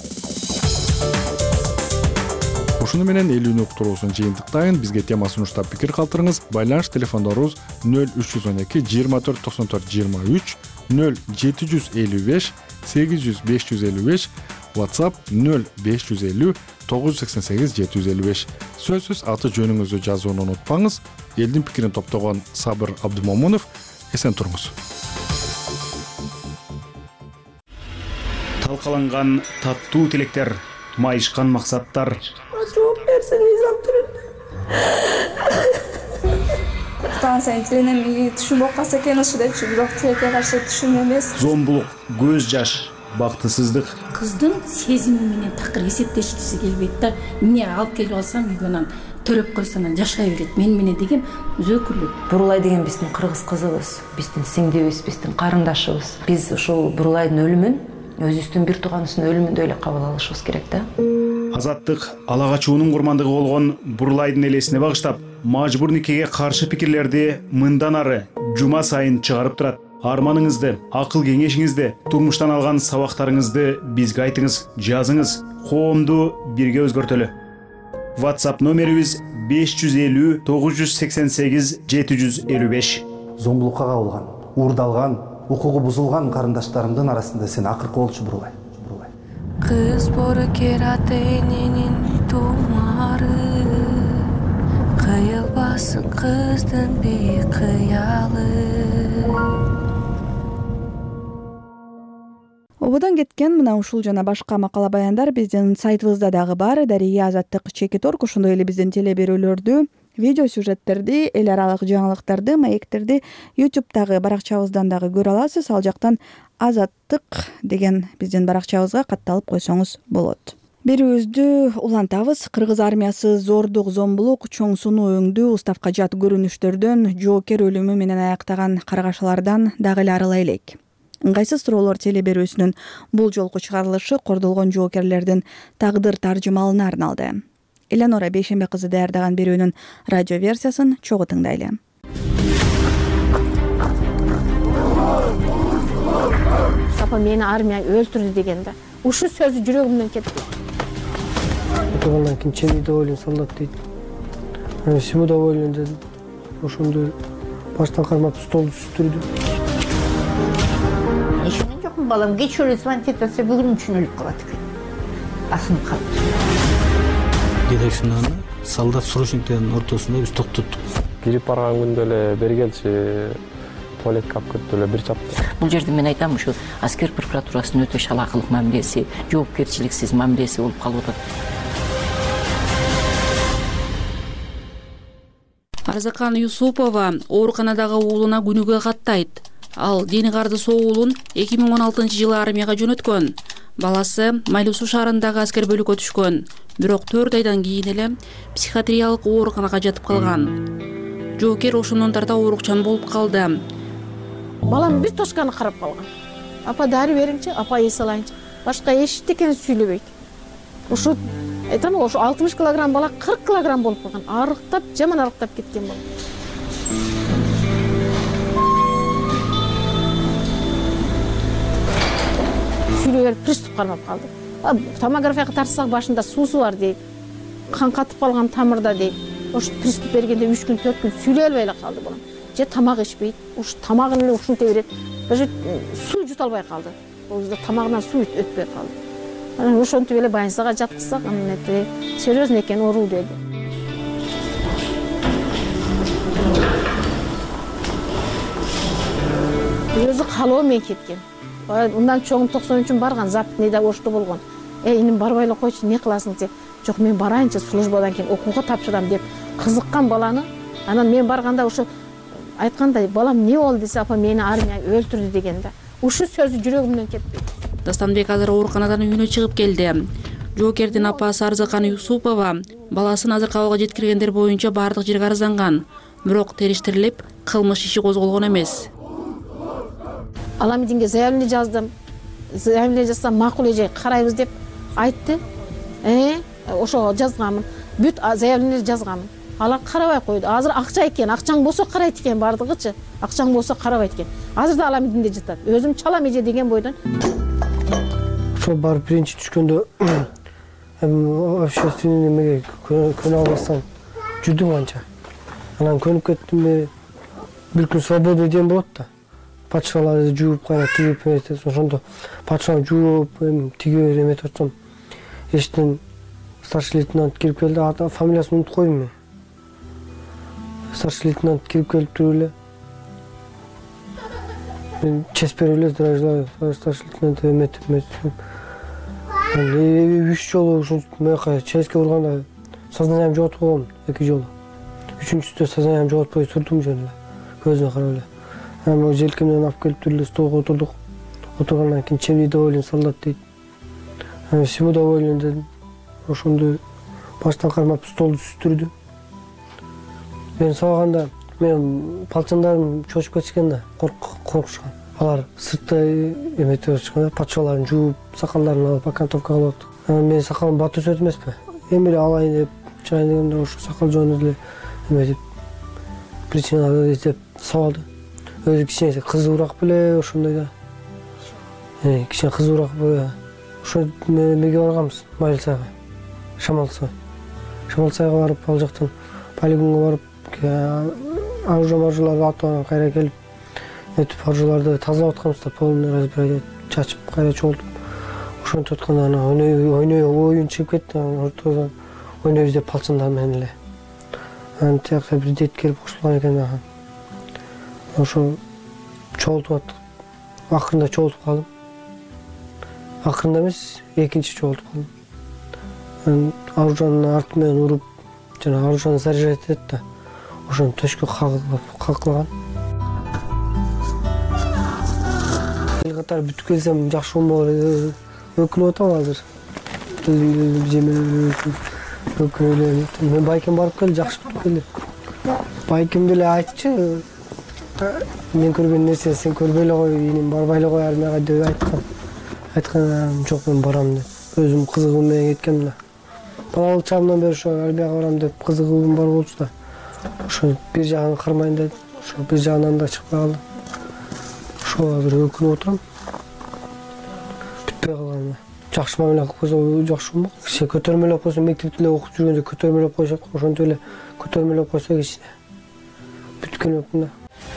Ушуну менен эл үнү уктуруусун жыйынтыктайын. Бизге тема сунуштап пикир калтырыңыз. Байланыш телефондорубуз 0312 24 94 23 0755 800 555, WhatsApp 0550 988 755. Сөзсүз аты жөнүңүздү жазууну унутпаңыз. Элдин пикирин топтогон Сабыр Абдымомунов. Эсен туруңуз. Талкаланган таттуу тилектер, майышкан максаттар. Жооп берсин, Низам Турин. Станция тиленем, түшүнүп калса экен ушу депчи, бирок тилекке каршы түшүн эмес. Зомбулук, көз жаш, бактысыздык. Кыздын сезими менен такыр эсептешкиси келбейт да. Эмне алып келип алсам үйгөнөн төрөп койсонан жашай берет. Мен менен деген өзөкүрлүк. Бурулай деген биздин кыргыз кызыбыз, биздин сиңдибиз, биздин карындашыбыз. Биз ушул Бурулайдын өлүмүн өзүбүздүн бир тууганыбыздын өлүмүндөй эле кабыл алышыбыз керек да. Азаттык ала качуунун курмандыгы болгон Бурулайдын элесине багыштап, мажбур никеге каршы пикирлерди мындан ары жума сайын чыгарып турат. Арманыңызды, акыл кеңешиңизди, турмуштан алган сабактарыңызды бизге айтыңыз, жазыңыз. Коомду бирге өзгөртөлү. WhatsApp номерибиз 550 988 755. Зомбулукка кабылган, уурдалган, укугу бузулган карындаштарымдын арасында сен акыркы болчу Бурулай. Кыз бору керат эненин тумары, кыйылбасын кыздын бейкыялы. Ободан кеткен мына ушул жана башка макала баяндар биздин сайтыбызда дагы бар. Дария Азаттык Чекиторг ошондой эле биздин телеберүүлөрдү, видео сюжеттерди, эл аралык жаңылыктарды, маектерди YouTube'дагы баракчабыздан дагы көрө аласыз. Ал жактан Азаттык деген биздин баракчабызга катталып койсоңуз болот. Берүүбүздү улантабыз. Кыргыз армиясы зордук, зомбулук, чоң сунуу өңдүү, уставка жат көрүнүштөрдөн, жоокер өлүмү менен аяктаган каргашалардан дагы эле арыла элек. Ыңгайсыз суроолор телеберүүсүнүн бул жолку чыгарылышы кордолгон жоокерлердин тагдыр таржымалына арналды. Эленора Бейшембе кызы даярдаган берүүнүн радио версиясын чогуу тыңдайлы. Апа мени армия өлтүрдү дегенде, ушу сөзү жүрөгүмдөн кетти. Одан кийин чем недоволен солдат дейт. Всему доволен дедим. Ошондой баштан кармап столду сүстүрдү. Ишенген жокмун балам, кеч өлө звонить этсе бүгүн үчүн өлүп калат экен. Асынып калып. Дедекшинаны солдат срочниктин ортосунда биз токтоттук. Кирип барган күндө эле бери келчи туалетке алып кетип эле бир чапты. Бул жерде мен айтам, ушу аскер прокуратурасынын өтө шалаакылык мамилеси, жоопкерчиликсиз мамилеси болуп калып атат. Арзакан Юсупова ооруканадагы уулуна күнүгө каттайт. Ал дени карды соолун 2016 жылы армияга жөнөткөн. Баласы Майлусу шаарындагы аскер бөлүккө түшкөн. Бирок 4 айдан кийин эле психиатриялык ооруканага жатып калган. Жоокер ошондон тарта оорукчан болуп калды. Балам бир тошканы карап калган. Апа дары бериңчи, апа эс алайынчы. Башка эчтекени сүйлөбөйт. Ушу айтам, ошо 60 килограмм бала 40 килограмм болуп калган. Арыктап, жаман арыктап кеткен бала. Сүйлөбөп приступ кармап калды. Томографияга тартсак башында суусу бар дейт. Кан катып калган тамырда дейт. Ош приступ бергенде 3 күн 4 күн сүйлөй албай эле калды балам. Же тамак ичпейт. Уш тамагын эле ушунтей берет. Даже суу жута албай калды. Ол жерде тамагынан суу өтпөй калды. Анан ошентип эле больницага жаткызсак, анан серьезный экен, оору деди. Өзү калоо менен кеткен. Ундан чоң 93 барган, запытныйда ошто болгон. Иним барбай эле койчу, эмне кыласың десе, жок мен барайынчы, службадан кийин окууга тапшырам деп кызыккан баланы. Анан мен барганда ошо айткандай, балам эмне болду десе, апа мени армия өлтүрдү дегенде. Ушу сөзү жүрөгүмдөн кетти. Дастанбек азыр ооруканадан үйүнө чыгып келди. Жоокердин апасы Арзакан Юсупова баласын азыркы абалга жеткиргендер боюнча баардык жерге арызанган. Бирок териштирилип, кылмыш иши козголгон эмес. Аламидинге заявление жаздым. Заявление жазсам макул эже карайбыз деп айтты. Ошо жазганмын. Бүт заявление жазганмын. Алар карабай койду. Азыр акча экен, акчаң болсо карайт экен бардыгычы. Акчаң болсо карабайт экен. Азыр да Аламидинде жатат. Өзүм чалам эже деген бойдон. Ошо барып биринчи түшкөндө общественный немеге көнө албастан жүрдүм анча. Анан көнүп кеттимби, бир күн свобода дем болот да. пачкаларды жууп кайра тигип эметесиң. Ошондо пачканы жууп тигип эметип атсам эчтен старший лейтенант кирип келди. Фамилиясын унутуп койдум мен. Старший лейтенант кирип келип туруп эле мен честь берип эле здравия желаю старший лейтенант эметип 3 жолу ушинтип мынакай честке урганда сознанием жоготуп койгом 2 жолу. 3-сүндө сознанием жоготпой турдум жөн эле көзүнө карап эле. Анан желкемден алып келип туруп эле столго отурдук. Отургандан кийин чем недоволен солдат дейт. Всему доволен дедим. Ошондо баштан кармап столду сүзтүрдү. Мен сабаганда менин палчандарым чочуп кетишкен да, коркушкан. Алар сыртта эметип жатышкан, пачкаларын жууп, сакалдарын алып окантовка кылып атты. Менин сакалым бат өсөт эмеспи? Эми эле алайын деп чайын дегенде ошо сакал жөнүндө эле эметип причина издеп сабады. Өзү кичине кызуураак беле ошондой да. Кичине кызуураак беле. Ошо эмеге барганбыз, Майылсайга. Шамалсайга барып, ал жактан полигонго барып, аржууларды атып кайра келип, өтүп аржууларды тазалап атканбыз да, полный разбирать чачып кайра чогултуп. Ошентип атканда ана ойной оюн чыгып кетти, ортодон ойнойбуз деп палчандар менен эле. Анан тиякта бир дет келип кошулган экен. Ошо чогултуп аттык. Акырында чогултуп калдым. Акырында эмес, экинчи чогултуп калдым. Анан оружанын арты менен уруп, жана оружаны заряжать этет да. Ошону төшкө каклаган. Эл катары бүтүп келсем жакшы болмок эле. Өкүнүп атам азыр. Мен байкем барып келди, жакшы бүтүп келди. Байкем деле айтчы, мен көргөн нерсени сен көрбөй эле кой, иним барбай эле кой армияга деп айткан. Айткан жок, мен барам деп. Өзүм кызыгым менен кеткем да. Балалык чагымдан бери ошо армияга барам деп кызыгым бар болчу да. Ошо бир жагын кармайын дедим. Ошо бир жагынан да чыкпай калдым. Ошо азыр өкүнүп отурам. Бүтпөй калган. Жакшы мамиле кылып койсо жакшы болмок. Кичине көтөрмөлөп койсо, мектепте эле окуп жүргөндө көтөрмөлөп коюшат. Ошентип эле көтөрмөлөп койсо кичине бүткөн өкүн да.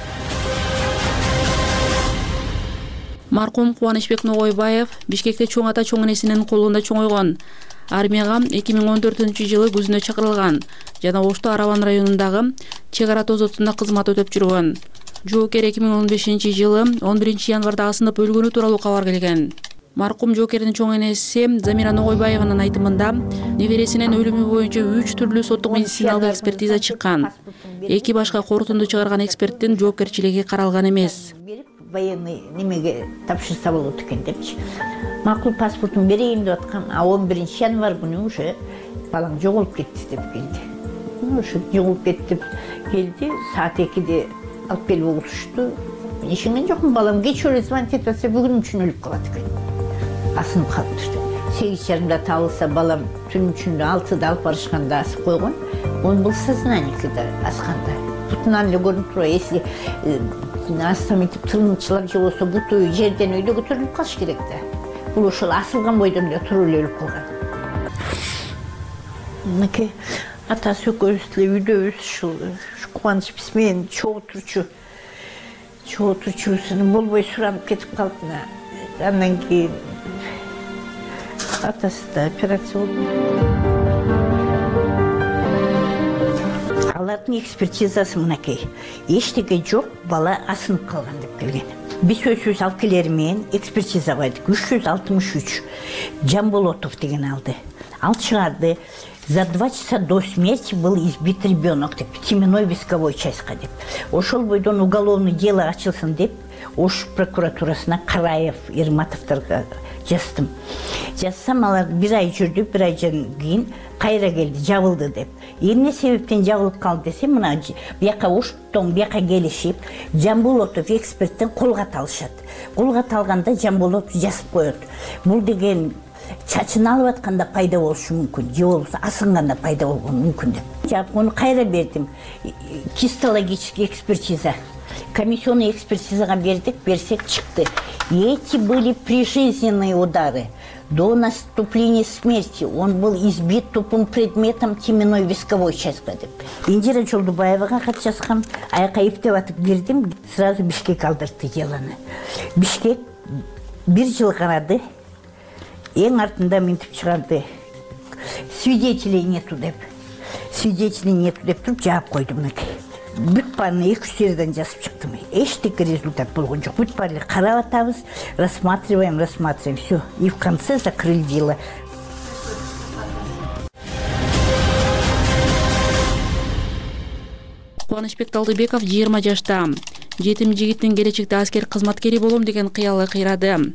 Маркум Кубанычбек Ногойбаев Бишкекте чоң ата чоң энесинин колунда чоңойгон. Армияга 2014-жылы күзүнө чакырылган жана Ошто Арабан районундагы чек ара тозотунда кызмат өтөп жүргөн. Жоокер 2015-жылы 11 январда асынып өлгөнү тууралуу кабар келген. Маркум жоокердин чоң энеси Замира Ногойбаеванын айтымында небересинин өлүмү боюнча 3 түрлүү соттук медициналык экспертиза чыккан. 2 башка корутунду чыгарган эксперттин жоопкерчилиги каралган эмес. Военный немеге тапшырса болот экен депчи. Макул паспортун берейин деп аткам, а 11 январь күнү уже балаң жоголуп кетти деп келди. Ошо жоголуп кетти деп келди, саат 2-де алып келип угушту. Мен ишенген жокмун, балам кеч эле звонить этип атса бүгүн үчүн өлүп калат экен. Асынып калыптыр. 8:30-да табылса, балам түн үчүндө 6-да алып барышканда асып койгон. Он был сознанияда асканда. Бутунан эле көрүнүп турат, если астам этип тырмычылап же болсо буту жерден өйдө көтөрүлүп калыш керек да. Бул ошол асылган бойдон эле туруп эле өлүп калган. Мынакей атасы экөөбүз деле үйдөбүз, ушул Кубаныч биз менен чогуу турчубуз болбой суранып кетип калды. Андан кийин атасы да операция болду. Алардын экспертизасы мынакей. Эчтеке жок, бала асынып калган деп келген. Биз өзүбүз алып келери менен экспертиза койдук. 363 Жамболотов деген алды. Ал чыгарды. За 2 часа до смерти был избит ребенок деп, теменной висковой частька деп. Ошол бойдон уголовный дело ачылсын деп, Ош прокуратурасына Караев, Ирматовторго жаздым. Жазсам, алар 1 ай жүрдү, 1 айдан кийин кайра келди, жабылды деп. Эмне себептен жабылып калды десе, мына бияка Оштон бияка келишип, Жамболотов эксперттен колго талышат. Колго талганда Жамболотов жазып коет. Бул деген чачын алып атканда пайда болушу мүмкүн, же болбосо асынганда пайда болгон мүмкүн деп. Жап, аны кайра бердим. Гистологический экспертиза. Комиссионный экспертизага бердик, берсек чыкты. Эти были прижизненные удары. до наступления смерти он был избит тупым предметом теменной висковой части деп. Индира Жолдубаеваға хат жазгам, айкайып деп атып бердим, сразу Бишкек алдыртты деланы. Бишкек 1 жыл карады, эң артында минтип чыгарды. Свидетелей нету деп. Свидетелей нету деп туруп жаап койду мынакей. Бүт баарын 200 жерден жазып чыктым. Эчтеке результат болгон жок. Бүт баарын карап атабыз, рассматриваем, все. И в конце закрыли дело. Кубанычбек Талдыбеков 20 жашта. Жетим жигиттин келечекте аскер кызматкери болом деген кыялы кыйрады.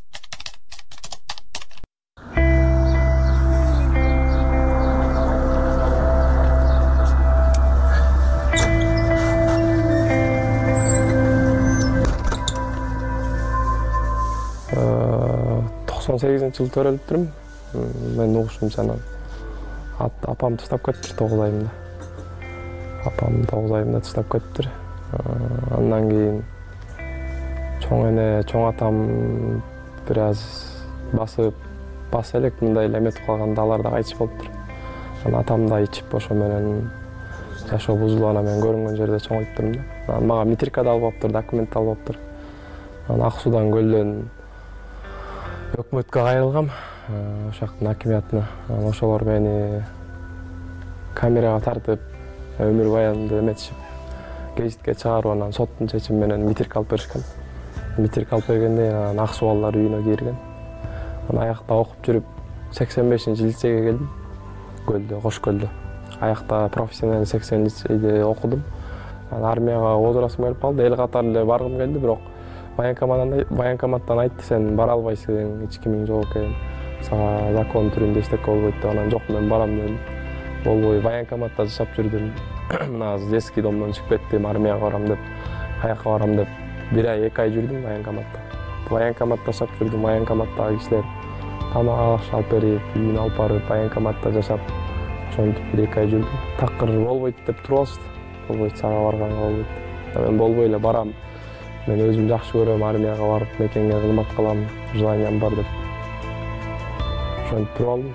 Жылы төрөлүп турмун. Мен угушумча анан апам таштап кетти 9 айымда. Апам 9 айымда таштап кетти. Андан кийин чоң эне, чоң атам бир аз бас элек мындай эле эметип калганда алар да кайтыш болуптур. Анан атам да ичип ошо менен жашоо бузулуп анан мен көрүнгөн жерде чоңоюп турдум да. Анан мага метрикада алып алыптыр, документ алып алыптыр. Анан Ак Судан көлдөн өкмөткө кайрылгам, ошактын акимиятына. Ошолор мени камерага тартып, өмүр баянымды эметишип, гезитке чыгарып, анан соттун чечими менен метрик алып беришкен. Метрик алып бергенде анан Ак Суу балдар үйүнө кирген. Анан аякта окуп жүрүп 85-лицейге келдим. Көлдө, Кош көлдө. Аякта профессионалдык 80-лицейде окудум. Анан армияга возрастым келип калды, эл катары эле баргым келди, бирок военкоматтан айтты, сен бара албайсың, эч кимиң жок экен. Сага закон түрүндө эчтеке болбойт деп, анан жок, мен барам дедим. Болбой военкоматта жашап жүрдүм. Мына детский домдон чыгып кеттим, армияга барам деп, каяка барам деп 1 ай 2 ай жүрдүм военкоматта. Военкоматта жашап жүрдүм, военкоматтагы кишилер тамак алып берип, үйүнө алып барып, военкоматта жашап, ошентип 1-2 ай жүрдүм. Такыр болбойт деп туруп алышты. Болбойт, сага барганга болбойт. Мен болбой эле барам. Мен өзүм жакшы көрөм, армияга барып, мекенге кызмат кылам, желаниям бар деп. Ошентип туруп алдым.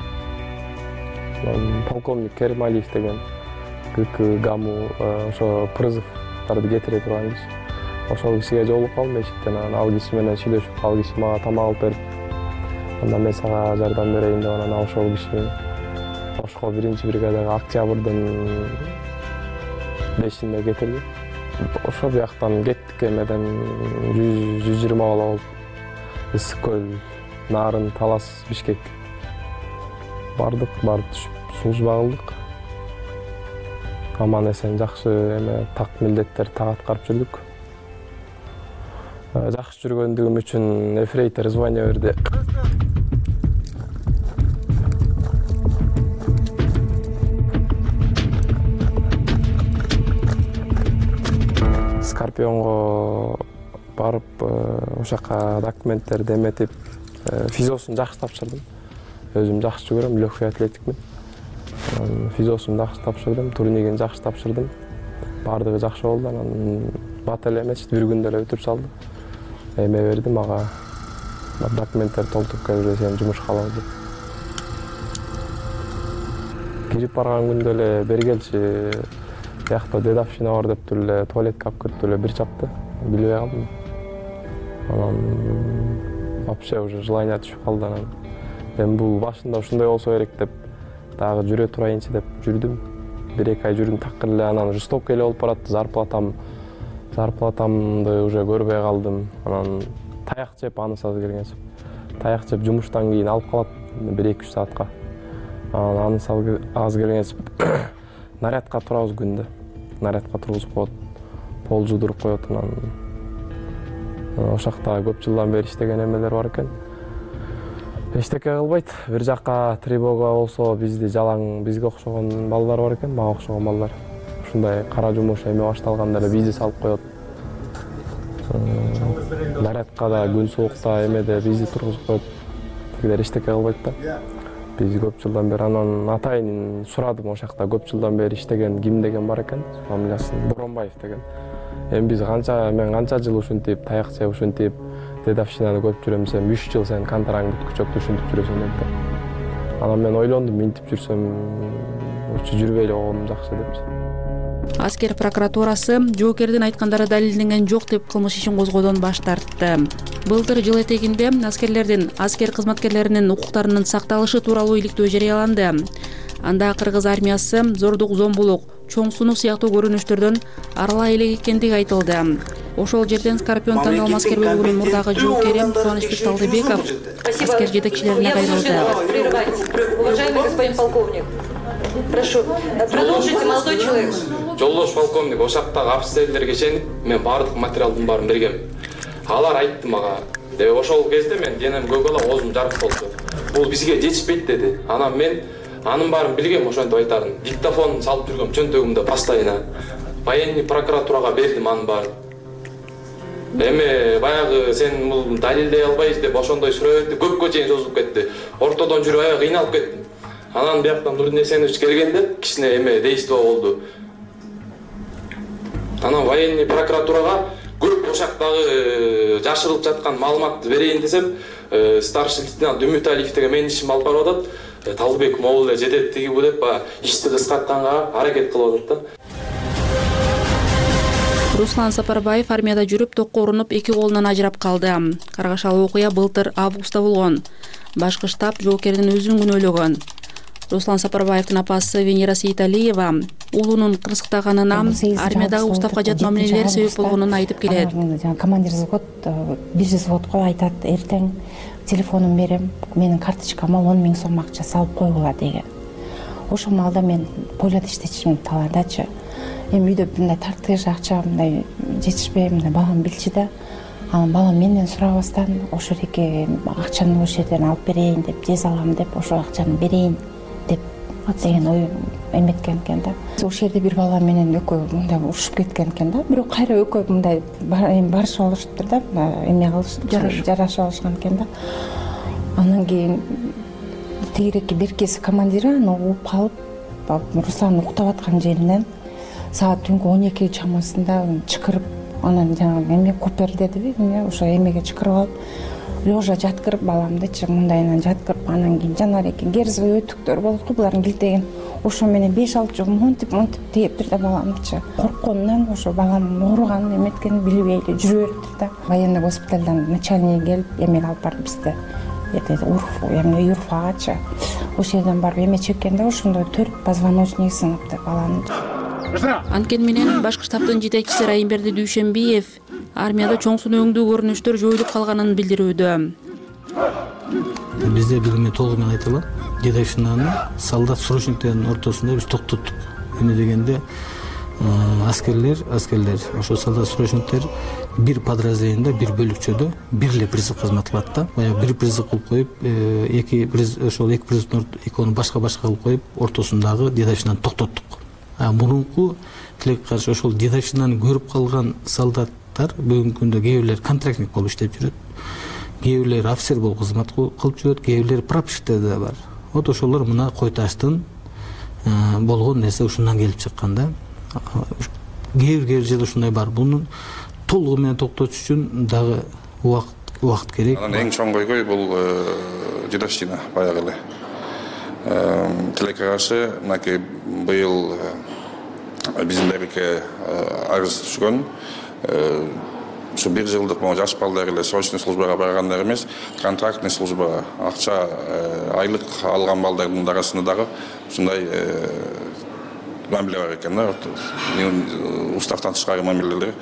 Полковник Керималиев деген ГК ГАМУ ошо призывдарды кетире турган киши. Ошол кишиге жолугуп калдым эшиктен, анан ал киши менен сүйлөшүп, ал киши мага тамак алып берип, андан мен сага жардам берейин деп, анан ошол киши Ошко 1-бригадага октябрдын 5-inde кетирди. Ошо бияктан кеттик, эмеден 120 бала болуп, Ысык көл, Нарын, Талас, Бишкек. Бардык, барып түшүп, служба кылдык. Аман эсен жакшы эме так милдеттер так аткарып жүрдүк. Жакшы жүргөндүгүм үчүн эфрейтор звание берди. Скорпионго барып, ошака документтерди эметип, физосун жакшы тапшырдым. Өзүм жакшы жүгүрөм, легкий атлетикмин. Физосун жакшы тапшырдым, турнигин жакшы тапшырдым. Бардыгы жакшы болду, анан бат эле эмес, 1 күндө эле бүтүп салдым. Эме берди мага, документтер толтуруп келип, сен жумушка алабыз деп. Кирип барган күндө эле бергелчи биякта дедовщина бар деп туруп эле туалетке алып кирип эле бир чапты, билбей калдым. Анан вообще уже желание түшүп калды, анан мен бул башында ушундай болсо керек деп дагы жүрө турайынчы деп жүрдүм. 1-2 ай жүрдүм, такыр эле анан жестокий эле болуп баратты, зарплатамды уже көрбөй калдым. Анан таяк жеп, анысы аз келгенсип. Таяк жеп жумуштан кийин алып калат 1-2 саатка. Анан анысы аз келгенсип нарядка турабыз күндө. Нарядка тургузуп коет, пол жудуруп коет, анан ошакта көп жылдан бери иштеген эмелер бар экен. Эчтеке кылбайт. Бир жакка тревога болсо, бизди жалаң, бизге окшогон балдар бар экен, мага окшогон балдар. Ушундай кара жумуш эме башталганда эле бизди салып коет. Нарядка да күн суукта эмеде бизди тургузуп коет. Тигилер эчтеке кылбайт да. Биз көп жылдан бери анан атайын сурадым, ошакта көп жылдан бери иштеген ким деген бар экен, фамилиясын Боронбаев деген. Эми биз мен канча жыл ушинтип, таяк жеп ушинтип дедовщинада көп жүрөм, сен 3 жыл сен контрагың бүткүчөктү ушинтип жүрөсүң деп да. Анан мен ойлондум, минтип жүрсөм, учу жүрбөй эле койгонум жакшы деп. Аскер прокуратурасы жоокердин айткандары далилденген жок деп кылмыш ишин козгоодон баш тартты. Былтыр жыл этегинде аскерлердин, аскер кызматкерлеринин укуктарынын сакталышы тууралуу иликтөө жарыяланды. Анда кыргыз армиясы зордук, зомбулук, чоң сунук сыяктуу көрүнүштөрдөн арыла элек экендиги айтылды. Ошол жерден Скорпион тандалма аскер бөлүгүнүн мурдагы жоокери Кубанычбек Талдыбеков аскер жетекчилерине кайрылды. Уважаемый господин полковник, прошу, продолжите, молодой человек. Жолдош полковник, ошактагы офицерлерге чейин мен баардык материалдын баарын бергем. Алар айтты мага. Ошол кезде мен денем көгала, оозум жарык болду. Бул бизге жетишпейт деди. Анан мен анын баарын билгем, ошентип айтарын. Диктофон салып жүргөм чөнтөгүмдө постоянно. Военный прокуратурага бердим анын баарын. Эми баягы сен бул далилдей албайсың деп ошондой сүрөттү көпкө чейин созуп кетти. Ортодон жүрүп аябай кыйналып кеттим. Анан бияктан Нурдин Эсенович келгенде кичине эме действо болду. Анан военный прокуратурага көп ошактагы жашырылып жаткан маалыматты берейин десем, старший лейтенант Үмүталиев деген менин ишим алып барып атат. Талбек могул эле жетет тиги бу деп ишти кыскартканга аракет кылып атат да. Руслан Сапарбаев армияда жүрүп токко урунуп 2 колунан ажырап калды. Каргашалы окуя былтыр августта болгон. Башкы штаб жоокердин өзүн күнөөлөгөн. Руслан Сапарбаевдин апасы Венера Сейиталиева уулунун кырсыктаганына армиядагы уставка жат мамилелер себеп болгонун айтып келет. Командир взвод, биринчи взводко айтат, эртең телефонун берем, менин карточкама 10 000 сом акча салып койгула деген. Ошол маалда мен пойлат иштечимин талаадачы. Эми үйдө мындай тарткыш акча мындай жетишпей, мындай балам билчи да. Анан балам менден сурабастан ошол эки акчаны ошол жерден алып берейин деп, тез алам деп, ошол акчаны берейин деп деген ой эметкен экен да. Ошол жерде бир бала менен экөө мындай урушуп кеткен экен да. Бирок кайра экөө мындай барышып алышыптыр да, эме кылышып, жарашып алышкан экен да. Анан кийин тегиреки беркеси командири аны угуп калып, Руслан уктап аткан жеринен саат түнкү 12 чамасында чакырып, анан жанагы эме купер дедиби, ошо эмеге чакырып алып, лёжа жаткырып баламдычы мындайынан жаткырып, анан кийин жанар эки герзовый өтүктөр болот го, булардын килтеген. Ошо менен 5-6 жолу монтип тептир да баламдычы. Коркконунан ошо балам ооруганын эметкенин билбей эле жүрө бериптир да. Военный госпиталдан начальник келип, эмеге алып барып бизди Юрфагачы. Ошол жерден барып эме чеккен да, ошондо 4 позвоночник сыныптыр баланын. Анткени менен башкы штабдын жетекчиси Райымберди Дүйшөнбиев армияда чоң сунөңдүү көрүнүштөр жоюлуп калганын билдирүүдө. Бизде бир эме толугу менен айта алам. Дедовщинаны солдат срочниктердин ортосунда биз токтоттук. Эмне дегенде аскерлер, ошо солдат срочниктер бир подразделениеде, бир бөлүкчөдө бир эле призыв кызмат кылат да. Баягы бир призыв кылып коюп, ошол эки призывдын экөөнү башка-башка кылып коюп, ортосундагы дедовщинаны токтоттук. Мурунку тилекке каршы ошол дедовщинаны көрүп калган солдаттар бүгүнкү күндө кээ бирлер контрактник болуп иштеп жүрөт, кээ бирлер офицер болуп кызмат кылып жүрөт, кээ бирлер прапорщиктер да бар. Вот ошолор мына Кой Таштын болгон нерсе ушундан келип чыккан да. Кээ бир жерде ушундай бар. Мунун толугу менен токтотуш үчүн дагы убакыт керек. Анан эң чоң койгой бул дедовщина баягы эле. Тилекке каршы мынакей быйыл биздин дареке арыз түшкөн. Ушу 1 жылдык жаш балдар эле срочный службага баргандар эмес, контрактный службага акча айлык алган балдардын арасында дагы ушундай мамиле бар экен да. Уставтан тышкары мамилелер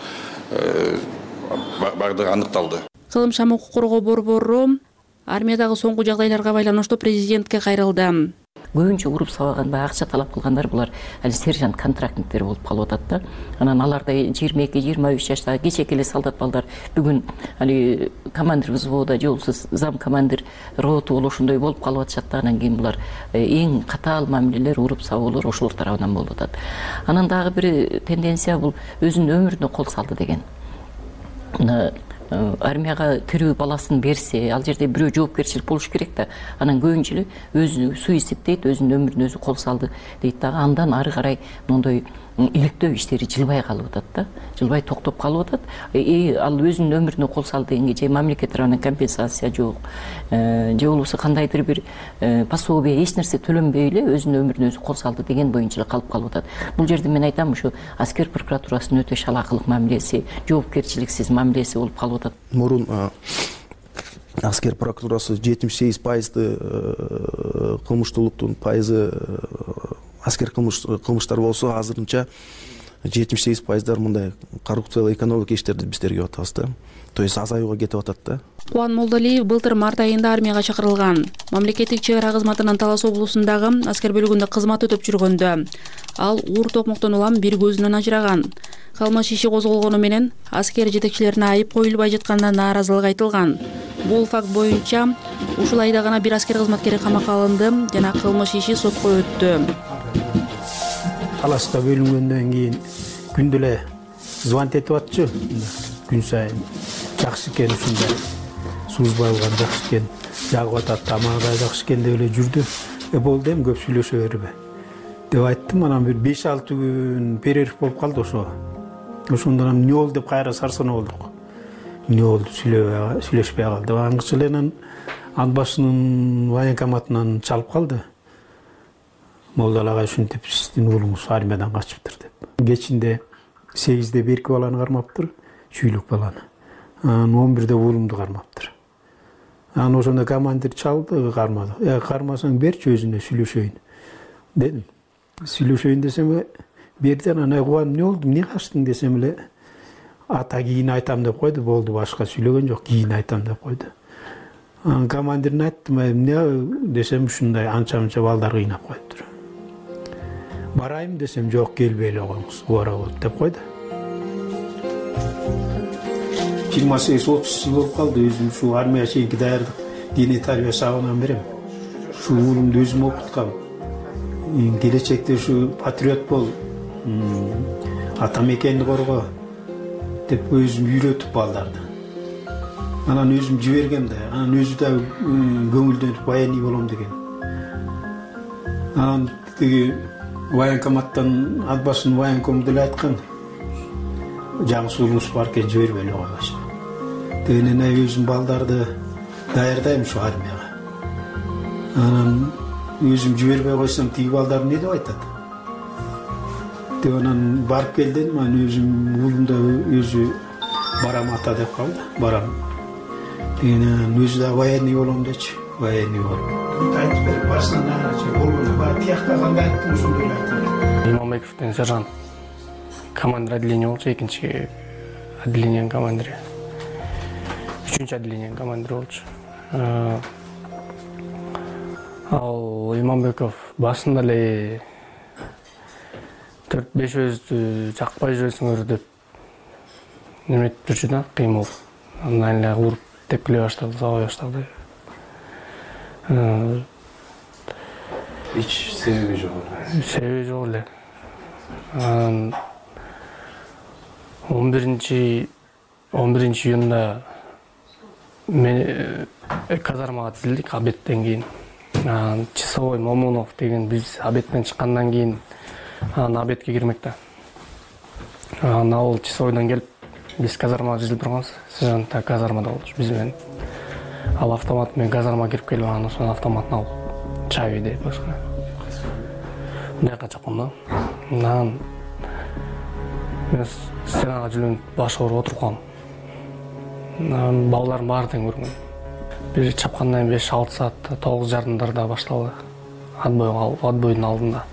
бардыгы аныкталды. Кылым шам укук коргоо борбору армиядагы соңку жагдайларга байланыштуу президентке кайрылды. Көбүнчө уруп сабаган, баягы акча талап кылгандар булар али сержант контрактниктер болуп калып атат да. Анан аларда 22-23 жаштагы кечеки эле солдат балдар бүгүн али командир взвода, жолсуз зам командир роту ошондой болуп калып атышат да. Анан кийин булар эң катаал мамилелер, уруп сабоолор ошолор тарабынан болуп атат. Анан дагы бир тенденция бул өзүнүн өмүрүнө кол салды деген. Армияга тирүү баласын берсе, ал жерде бирөө жоопкерчилик болуш керек да. Анан көбүнчө эле өзү суицид дейт, өзүнүн өмүрүнө өзү кол салды дейт дагы. Андан ары карай мондой иликтөө иштери жылбай калып атат да, жылбай токтоп калып атат. Ал өзүнүн өмүрүнө кол салды дегенге же мамлекет тарабынан компенсация жок, же болбосо кандайдыр бир пособие эч нерсе төлөнбөй эле өзүнүн өмүрүнө өзү кол салды деген боюнча эле калып атат. Бул жерде мен айтам, ушу аскер прокуратурасынын өтө шалаакылык мамилеси, жоопкерчиликсиз мамилеси болуп калып атат. Мурун аскер прокуратурасы 78% кылмыштуулуктун пайызы аскер кылмыштар болсо, азырынча 78% мындай коррупциялык экономик иштерди биз тергеп атабыз да. То есть азаюуга кетип атат да. Кубан Молдалиев былтыр март айында армияга чакырылган. Мамлекеттик чек ара кызматынын Талас облусундагы аскер бөлүгүндө кызмат өтөп жүргөндө ал уур токмоктон улам бир көзүнөн ажыраган. Кылмыш иши козголгону менен аскер жетекчилерине айып коюлбай жатканына нааразылык айтылган. Бул факт боюнча ушул айда гана бир аскер кызматкери камакка алынды жана кылмыш иши сотко өттү. Таласка бөлүнгөндөн кийин күндө эле звонок этип атчу. Күн сайын жакшы экен, ушундай суузбай алган жакшы экен, жагып атат, тамагы да жакшы экен деп эле жүрдү. Болду эми көп сүйлөшө бербе деп айттым. Анан бир 5-6 күн перерыв болуп калды ошо. Ошондон эмне болду деп кайра сарсанаа болдук. Эмне болду, сүйлөшпөй калды. Аңгыча эле ат башынын военкоматынан чалып калды. Молдал агай ушинтип сиздин уулуңуз армиядан качыптыр деп. Кечинде 8-де берки баланы кармаптыр, чүйлүк баланы. Анан 11-де уулумду кармаптыр. Анан ошондо командир чалды, кармады. Кармасаң берчи өзүнө сүйлөшөйүн дедим. Сүйлөшөйүн десем эле берди. Анан кубан эмне болду, эмне качтың десем эле ата кийин айтам деп койду. Болду, башка сүйлөгөн жок, кийин айтам деп койду. Анан командирине айттым, эмне десем ушундай анча-мынча балдар кыйнап коюптур. Барайым десем жок, келбей эле коюңуз, убара болот деп койду. 28-30 жыл болуп калды, өзүм ушу армия чейинки даярдык диний тарбия сабагынан берем. Ушу уулумду өзүм окуткам. Келечекте ушу патриот бол, ата мекенди корго деп өзүм үйрөтүп балдарды. Анан өзүм жибергем да, анан өзү да көңүлдөнүп военный болом деген. Анан тиги военкоматтан ат башынын военкому деле айткан. Жаңсы уулуңуз бар экен, жибербей эле койгула. Дегенен өзүм балдарды даярдайм ушу армияга. Анан өзүм жибербей койсом тиги балдар эмне деп айтат? Деп анан барып кел дедим. Анан өзүм уулум да өзү барам ата деп калды. Барам. Дегенен өзү да военный болом дечи. Военный болом. Айтып берип башынан аягынча болгону бар. Тиякта кандай айттым, ошондой эле айттым. Имамбековдун сержант командир отделение болчу, экинчи отделениянын командири. 3-чү отделениянын командири болчу. Ал Имамбеков башында эле 4-5 өзү жакпай жүрөсүңөр деп неметип жүрчү да, кыйын болуп. Андан эле уруп тепкилей баштады, сабай баштады. Эч себеби жок. Себеби жок эле. 11-июнда мен казармага тизилдик обедтен кийин. Часовой Момунов деген биз обедтен чыккандан кийин обедке кирмек да. Ал часовойдон келип биз казармага тизилип турганбыз. Сержант да казармада болчу биз менен. Ал автомат менен казармага кирип келип, анан ошонун автоматын алып чай деп башка. Мындайга чапкан да. Анан мен стенага жүлөнүп башы ооруп отуруп калдым. Балдарым баары тең көргөн. Бир чапкандан 5-6 саатта 9:30 башталды. Отбойдун алдында.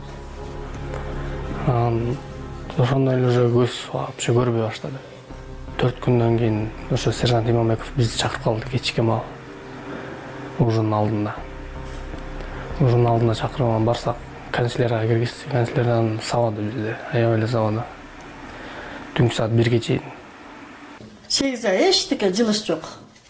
Ошондой эле уже көз вообще көрбөй баштады. 4 күндөн кийин ошо сержант Имамбеков бизди чакырып калды кечке маал. Ужунун алдында. Ужунун алдына чакырып барсак, канцелярияга киргизди. Канцеляриядан сабады бизди, аябай эле сабады. Түнкү саат 1-ге чейин. 8 ай эчтеке жылыш жок.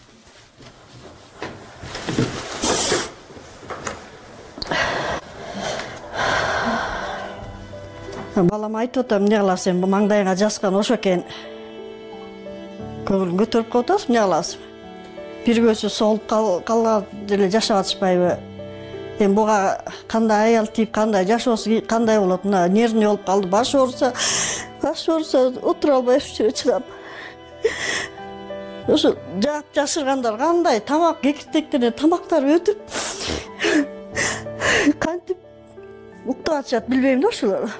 Балам айтып атам, эмне кыласың, бу маңдайыңа жазган ошо экен. Көңүлүң көтөрүп коюп атасың, эмне кыласың? Бир көзү солуп калган деле жашап атышпайбы? эми буга кандай аял тийип кандай жашоосу кандай болот, мына нервный болуп калды, башы ооруса отура албай өшүп жүрөт чыдап. Ошо жаап жашыргандар кандай тамак кекиртектеринен тамактары өтүп кантип уктап атышат билбейм да ошолор.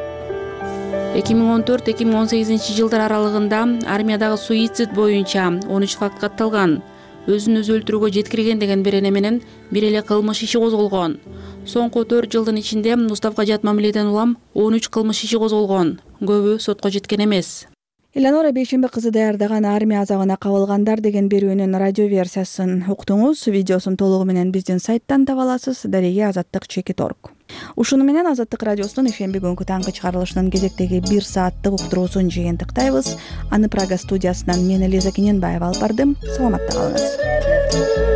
2014-2018 жылдар аралыгында армиядагы суицид боюнча 13 факт катталган. Өзүн өзү өлтүрүүгө жеткирген деген берене менен бир эле кылмыш иши козголгон. Соңку 4 жылдын ичинде уставка жат мамиледен улам 13 кылмыш иши козголгон. Көбү сотко жеткен эмес. Элеонора Бейшембек кызы даярдаган армия азабына кабылгандар деген берүүнүн радио версиясын уктуңуз. Видеосун толугу менен биздин сайттан таба аласыз. Дареге Азаттык.org. Ушуну менен Азаттык радиосунун ишемби күнгү таңкы чыгарылышынын кезектеги 1 сааттык уктуруусун жыйынтыктайбыз. Аны Прага студиясынан мен Элиза Кененбаева алып бардым. Саламатта калыңыз.